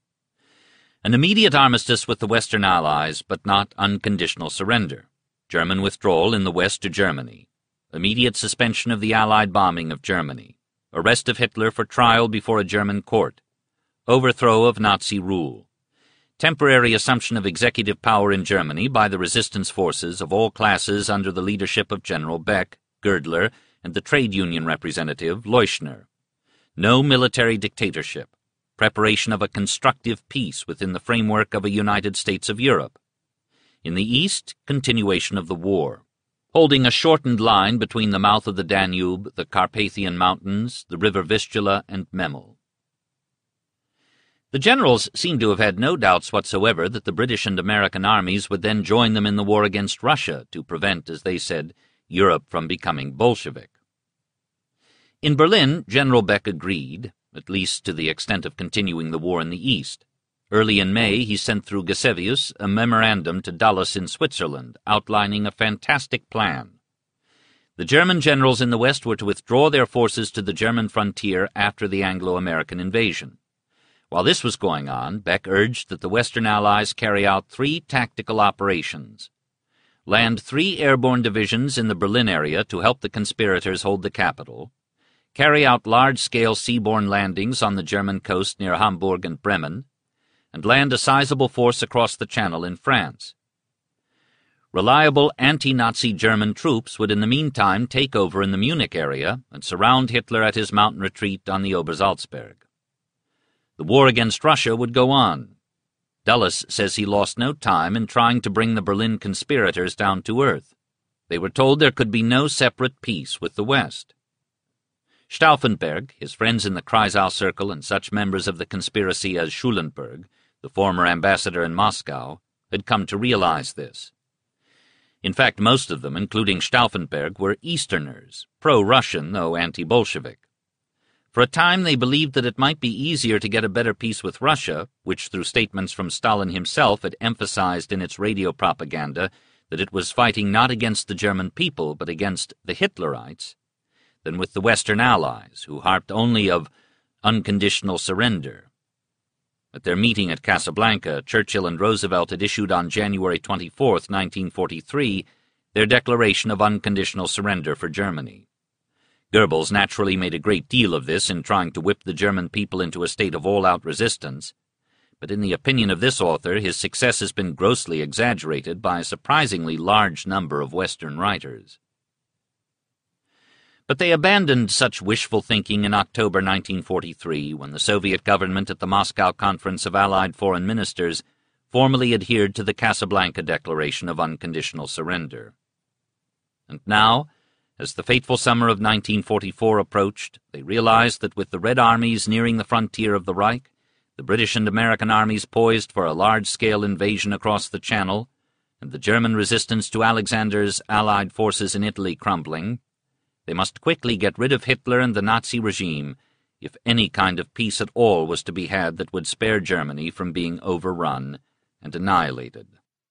An immediate armistice with the Western Allies, but not unconditional surrender. German withdrawal in the West to Germany. Immediate suspension of the Allied bombing of Germany. Arrest of Hitler for trial before a German court. Overthrow of Nazi rule. Temporary assumption of executive power in Germany by the resistance forces of all classes under the leadership of General Beck, Girdler, and the trade union representative, Leuschner. No military dictatorship. Preparation of a constructive peace within the framework of a United States of Europe. In the East, continuation of the war. Holding a shortened line between the mouth of the Danube, the Carpathian Mountains, the river Vistula, and Memel. The generals seem to have had no doubts whatsoever that the British and American armies would then join them in the war against Russia to prevent, as they said, Europe from becoming Bolshevik. In Berlin, General Beck agreed, at least to the extent of continuing the war in the East. Early in May, he sent through Gisevius a memorandum to Dulles in Switzerland, outlining a fantastic plan. The German generals in the West were to withdraw their forces to the German frontier after the Anglo-American invasion. While this was going on, Beck urged that the Western Allies carry out three tactical operations. Land three airborne divisions in the Berlin area to help the conspirators hold the capital. Carry out large-scale seaborne landings on the German coast near Hamburg and Bremen, and land a sizable force across the Channel in France. Reliable anti-Nazi German troops would in the meantime take over in the Munich area and surround Hitler at his mountain retreat on the Obersalzberg. The war against Russia would go on. Dulles says he lost no time in trying to bring the Berlin conspirators down to earth. They were told there could be no separate peace with the West. Stauffenberg, his friends in the Kreisau Circle, and such members of the conspiracy as Schulenburg, the former ambassador in Moscow, had come to realize this. In fact, most of them, including Stauffenberg, were Easterners, pro-Russian though anti-Bolshevik. For a time they believed that it might be easier to get a better peace with Russia, which through statements from Stalin himself had emphasized in its radio propaganda that it was fighting not against the German people but against the Hitlerites, than with the Western Allies, who harped only of unconditional surrender. At their meeting at Casablanca, Churchill and Roosevelt had issued on January twenty-fourth, nineteen forty-three, their declaration of unconditional surrender for Germany. Goebbels naturally made a great deal of this in trying to whip the German people into a state of all-out resistance, but in the opinion of this author, his success has been grossly exaggerated by a surprisingly large number of Western writers. But they abandoned such wishful thinking in October nineteen forty-three, when the Soviet government at the Moscow Conference of Allied Foreign Ministers formally adhered to the Casablanca Declaration of Unconditional Surrender. And now, As the fateful summer of nineteen forty-four approached, they realized that with the Red Armies nearing the frontier of the Reich, the British and American armies poised for a large-scale invasion across the Channel, and the German resistance to Alexander's Allied forces in Italy crumbling, they must quickly get rid of Hitler and the Nazi regime if any kind of peace at all was to be had that would spare Germany from being overrun and annihilated.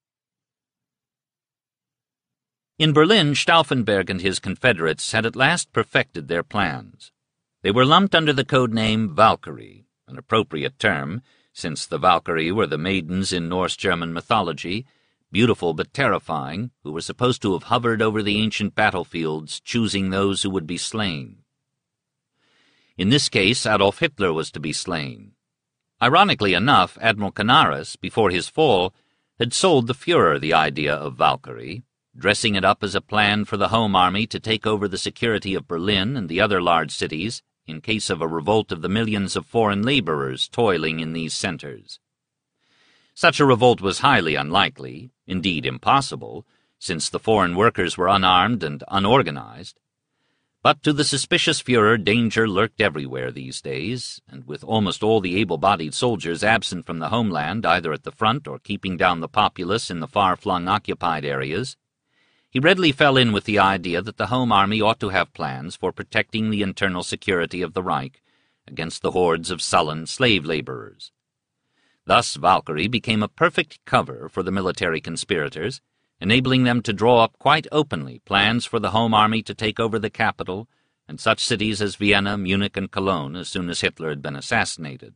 In Berlin, Stauffenberg and his Confederates had at last perfected their plans. They were lumped under the code name Valkyrie, an appropriate term, since the Valkyrie were the maidens in Norse-German mythology, beautiful but terrifying, who were supposed to have hovered over the ancient battlefields, choosing those who would be slain. In this case, Adolf Hitler was to be slain. Ironically enough, Admiral Canaris, before his fall, had sold the Führer the idea of Valkyrie, dressing it up as a plan for the Home Army to take over the security of Berlin and the other large cities in case of a revolt of the millions of foreign laborers toiling in these centers. Such a revolt was highly unlikely, indeed impossible, since the foreign workers were unarmed and unorganized. But to the suspicious Führer danger lurked everywhere these days, and with almost all the able-bodied soldiers absent from the homeland either at the front or keeping down the populace in the far-flung occupied areas, he readily fell in with the idea that the Home Army ought to have plans for protecting the internal security of the Reich against the hordes of sullen slave laborers. Thus Valkyrie became a perfect cover for the military conspirators, enabling them to draw up quite openly plans for the Home Army to take over the capital and such cities as Vienna, Munich, and Cologne as soon as Hitler had been assassinated.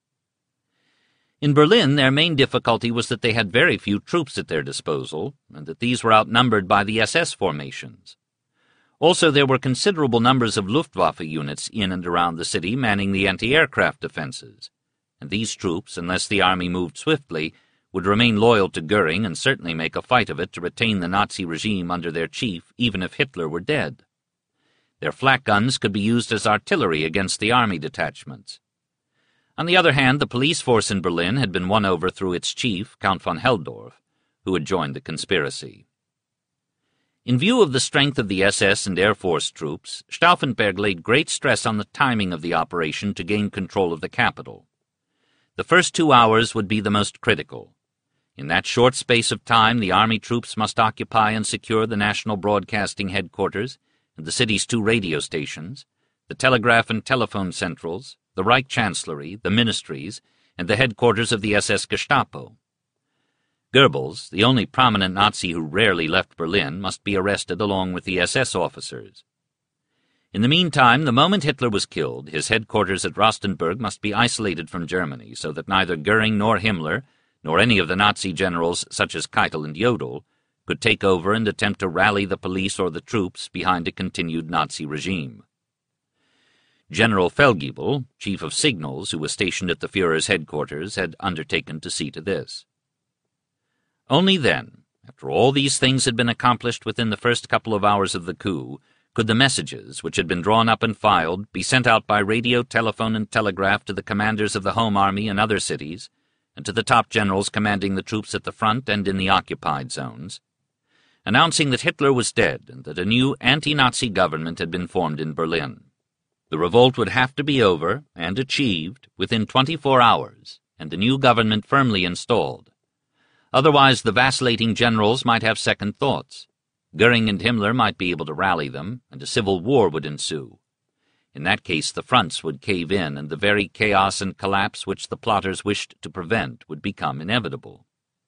In Berlin, their main difficulty was that they had very few troops at their disposal, and that these were outnumbered by the S S formations. Also, there were considerable numbers of Luftwaffe units in and around the city manning the anti-aircraft defenses, and these troops, unless the army moved swiftly, would remain loyal to Goering and certainly make a fight of it to retain the Nazi regime under their chief, even if Hitler were dead. Their flak guns could be used as artillery against the army detachments. On the other hand, the police force in Berlin had been won over through its chief, Count von Helldorf, who had joined the conspiracy. In view of the strength of the S S and Air Force troops, Stauffenberg laid great stress on the timing of the operation to gain control of the capital. The first two hours would be the most critical. In that short space of time, the army troops must occupy and secure the National Broadcasting Headquarters and the city's two radio stations, the telegraph and telephone centrals, the Reich Chancellery, the ministries, and the headquarters of the S S Gestapo. Goebbels, the only prominent Nazi who rarely left Berlin, must be arrested along with the S S officers. In the meantime, the moment Hitler was killed, his headquarters at Rostenburg must be isolated from Germany so that neither Goering nor Himmler, nor any of the Nazi generals such as Keitel and Jodl, could take over and attempt to rally the police or the troops behind a continued Nazi regime. General Feldgiebel, chief of signals, who was stationed at the Führer's headquarters, had undertaken to see to this. Only then, after all these things had been accomplished within the first couple of hours of the coup, could the messages, which had been drawn up and filed, be sent out by radio, telephone, and telegraph to the commanders of the Home Army in other cities, and to the top generals commanding the troops at the front and in the occupied zones, announcing that Hitler was dead and that a new anti-Nazi government had been formed in Berlin. The revolt would have to be over, and achieved, within twenty-four hours, and the new government firmly installed. Otherwise the vacillating generals might have second thoughts. Goering and Himmler might be able to rally them, and a civil war would ensue. In that case the fronts would cave in, and the very chaos and collapse which the plotters wished to prevent would become inevitable.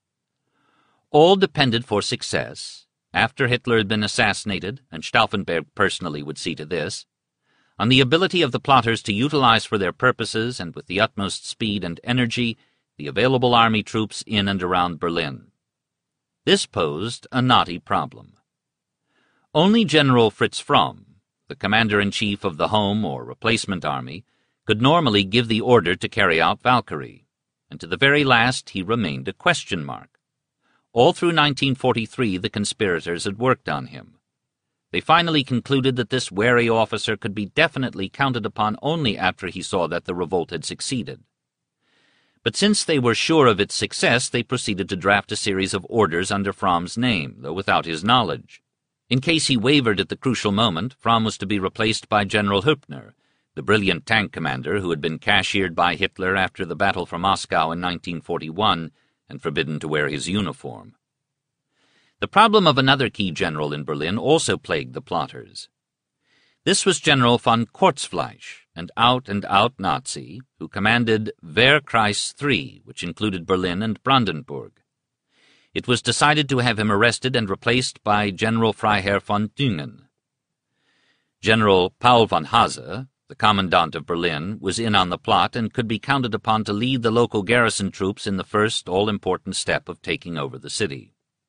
All depended for success, after Hitler had been assassinated, and Stauffenberg personally would see to this, on the ability of the plotters to utilize for their purposes and with the utmost speed and energy the available army troops in and around Berlin. This posed a knotty problem. Only General Fritz Fromm, the commander-in-chief of the Home or Replacement Army, could normally give the order to carry out Valkyrie, and to the very last he remained a question mark. All through nineteen forty-three the conspirators had worked on him. They finally concluded that this wary officer could be definitely counted upon only after he saw that the revolt had succeeded. But since they were sure of its success, they proceeded to draft a series of orders under Fromm's name, though without his knowledge. In case he wavered at the crucial moment, Fromm was to be replaced by General Hübner, the brilliant tank commander who had been cashiered by Hitler after the battle for Moscow in nineteen forty-one and forbidden to wear his uniform. The problem of another key general in Berlin also plagued the plotters. This was General von Kortzfleisch, an out-and-out Nazi who commanded Wehrkreis three, which included Berlin and Brandenburg. It was decided to have him arrested and replaced by General Freiherr von Thüngen. General Paul von Hase, the commandant of Berlin, was in on the plot and could be counted upon to lead the local garrison troops in the first all-important step of taking over the city.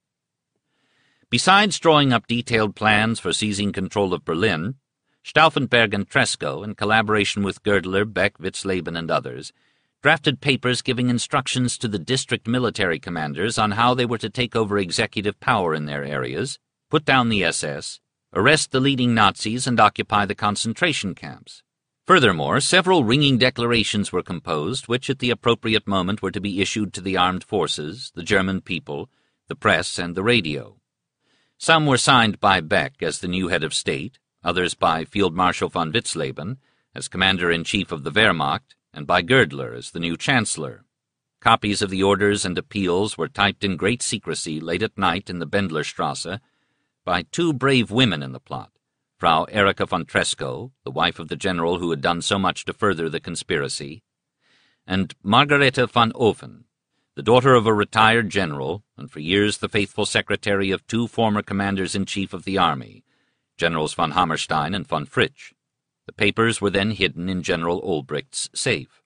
Besides drawing up detailed plans for seizing control of Berlin, Stauffenberg and Tresco, in collaboration with Girdler, Beck, Witzleben, and others, drafted papers giving instructions to the district military commanders on how they were to take over executive power in their areas, put down the S S, arrest the leading Nazis, and occupy the concentration camps. Furthermore, several ringing declarations were composed, which at the appropriate moment were to be issued to the armed forces, the German people, the press, and the radio. Some were signed by Beck as the new head of state, others by Field Marshal von Witzleben as commander-in-chief of the Wehrmacht, and by Girdler as the new chancellor. Copies of the orders and appeals were typed in great secrecy late at night in the Bendlerstrasse by two brave women in the plot, Frau Erika von Tresco, the wife of the general who had done so much to further the conspiracy, and Margarete von Ofen, the daughter of a retired general and for years the faithful secretary of two former commanders-in-chief of the army, Generals von Hammerstein and von Fritsch. The papers were then hidden in General Olbricht's safe.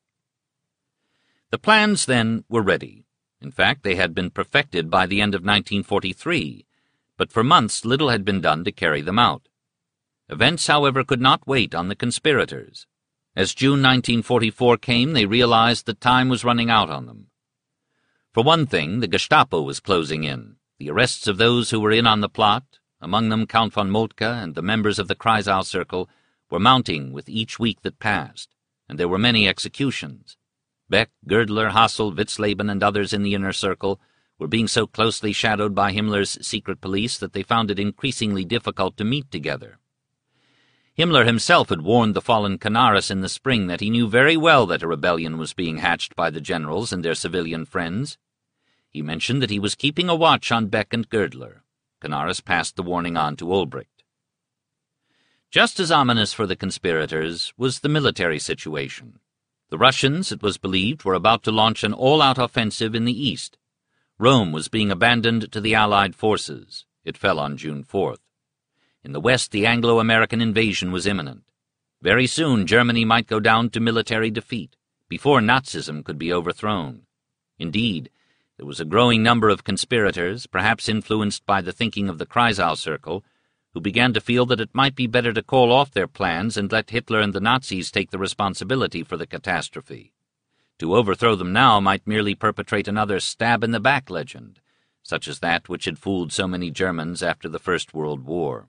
The plans, then, were ready. In fact, they had been perfected by the end of nineteen forty-three, but for months little had been done to carry them out. Events, however, could not wait on the conspirators. As June nineteen forty-four came, they realized that time was running out on them. For one thing, the Gestapo was closing in. The arrests of those who were in on the plot, among them Count von Moltke and the members of the Kreisau Circle, were mounting with each week that passed, and there were many executions. Beck, Girdler, Hassel, Witzleben, and others in the inner circle were being so closely shadowed by Himmler's secret police that they found it increasingly difficult to meet together. Himmler himself had warned the fallen Canaris in the spring that he knew very well that a rebellion was being hatched by the generals and their civilian friends. He mentioned that he was keeping a watch on Beck and Girdler. Canaris passed the warning on to Olbricht. Just as ominous for the conspirators was the military situation. The Russians, it was believed, were about to launch an all-out offensive in the east. Rome was being abandoned to the Allied forces. It fell on June fourth. In the west, the Anglo-American invasion was imminent. Very soon, Germany might go down to military defeat, before Nazism could be overthrown. Indeed, there was a growing number of conspirators, perhaps influenced by the thinking of the Kreisau Circle, who began to feel that it might be better to call off their plans and let Hitler and the Nazis take the responsibility for the catastrophe. To overthrow them now might merely perpetrate another stab-in-the-back legend, such as that which had fooled so many Germans after the First World War.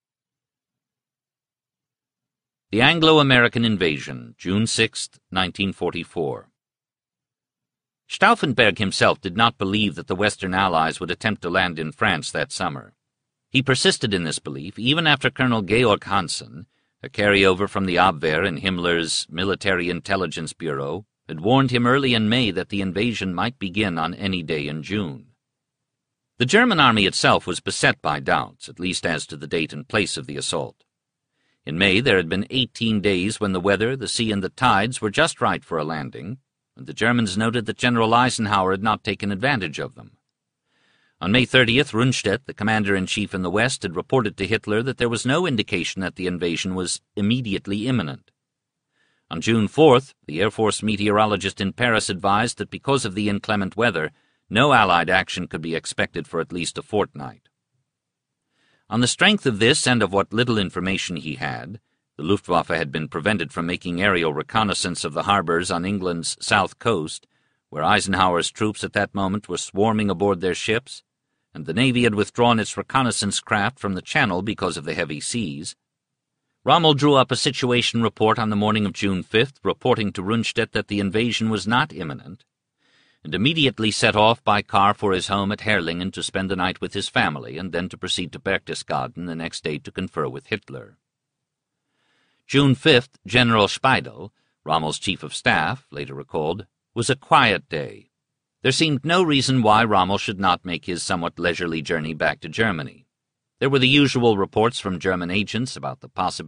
The Anglo-American Invasion, June sixth, nineteen forty-four. Stauffenberg himself did not believe that the Western Allies would attempt to land in France that summer. He persisted in this belief even after Colonel Georg Hansen, a carryover from the Abwehr in Himmler's Military Intelligence Bureau, had warned him early in May that the invasion might begin on any day in June. The German army itself was beset by doubts, at least as to the date and place of the assault. In May there had been eighteen days when the weather, the sea, and the tides were just right for a landing, and the Germans noted that General Eisenhower had not taken advantage of them. On May thirtieth, Rundstedt, the commander-in-chief in the West, had reported to Hitler that there was no indication that the invasion was immediately imminent. On June fourth, the Air Force meteorologist in Paris advised that because of the inclement weather, no Allied action could be expected for at least a fortnight. On the strength of this and of what little information he had, the Luftwaffe had been prevented from making aerial reconnaissance of the harbors on England's south coast, where Eisenhower's troops at that moment were swarming aboard their ships, and the Navy had withdrawn its reconnaissance craft from the Channel because of the heavy seas. Rommel drew up a situation report on the morning of June fifth, reporting to Rundstedt that the invasion was not imminent, and immediately set off by car for his home at Herrlingen to spend the night with his family and then to proceed to Berchtesgaden the next day to confer with Hitler. June fifth, General Speidel, Rommel's chief of staff, later recalled, was a quiet day. There seemed no reason why Rommel should not make his somewhat leisurely journey back to Germany. There were the usual reports from German agents about the possibility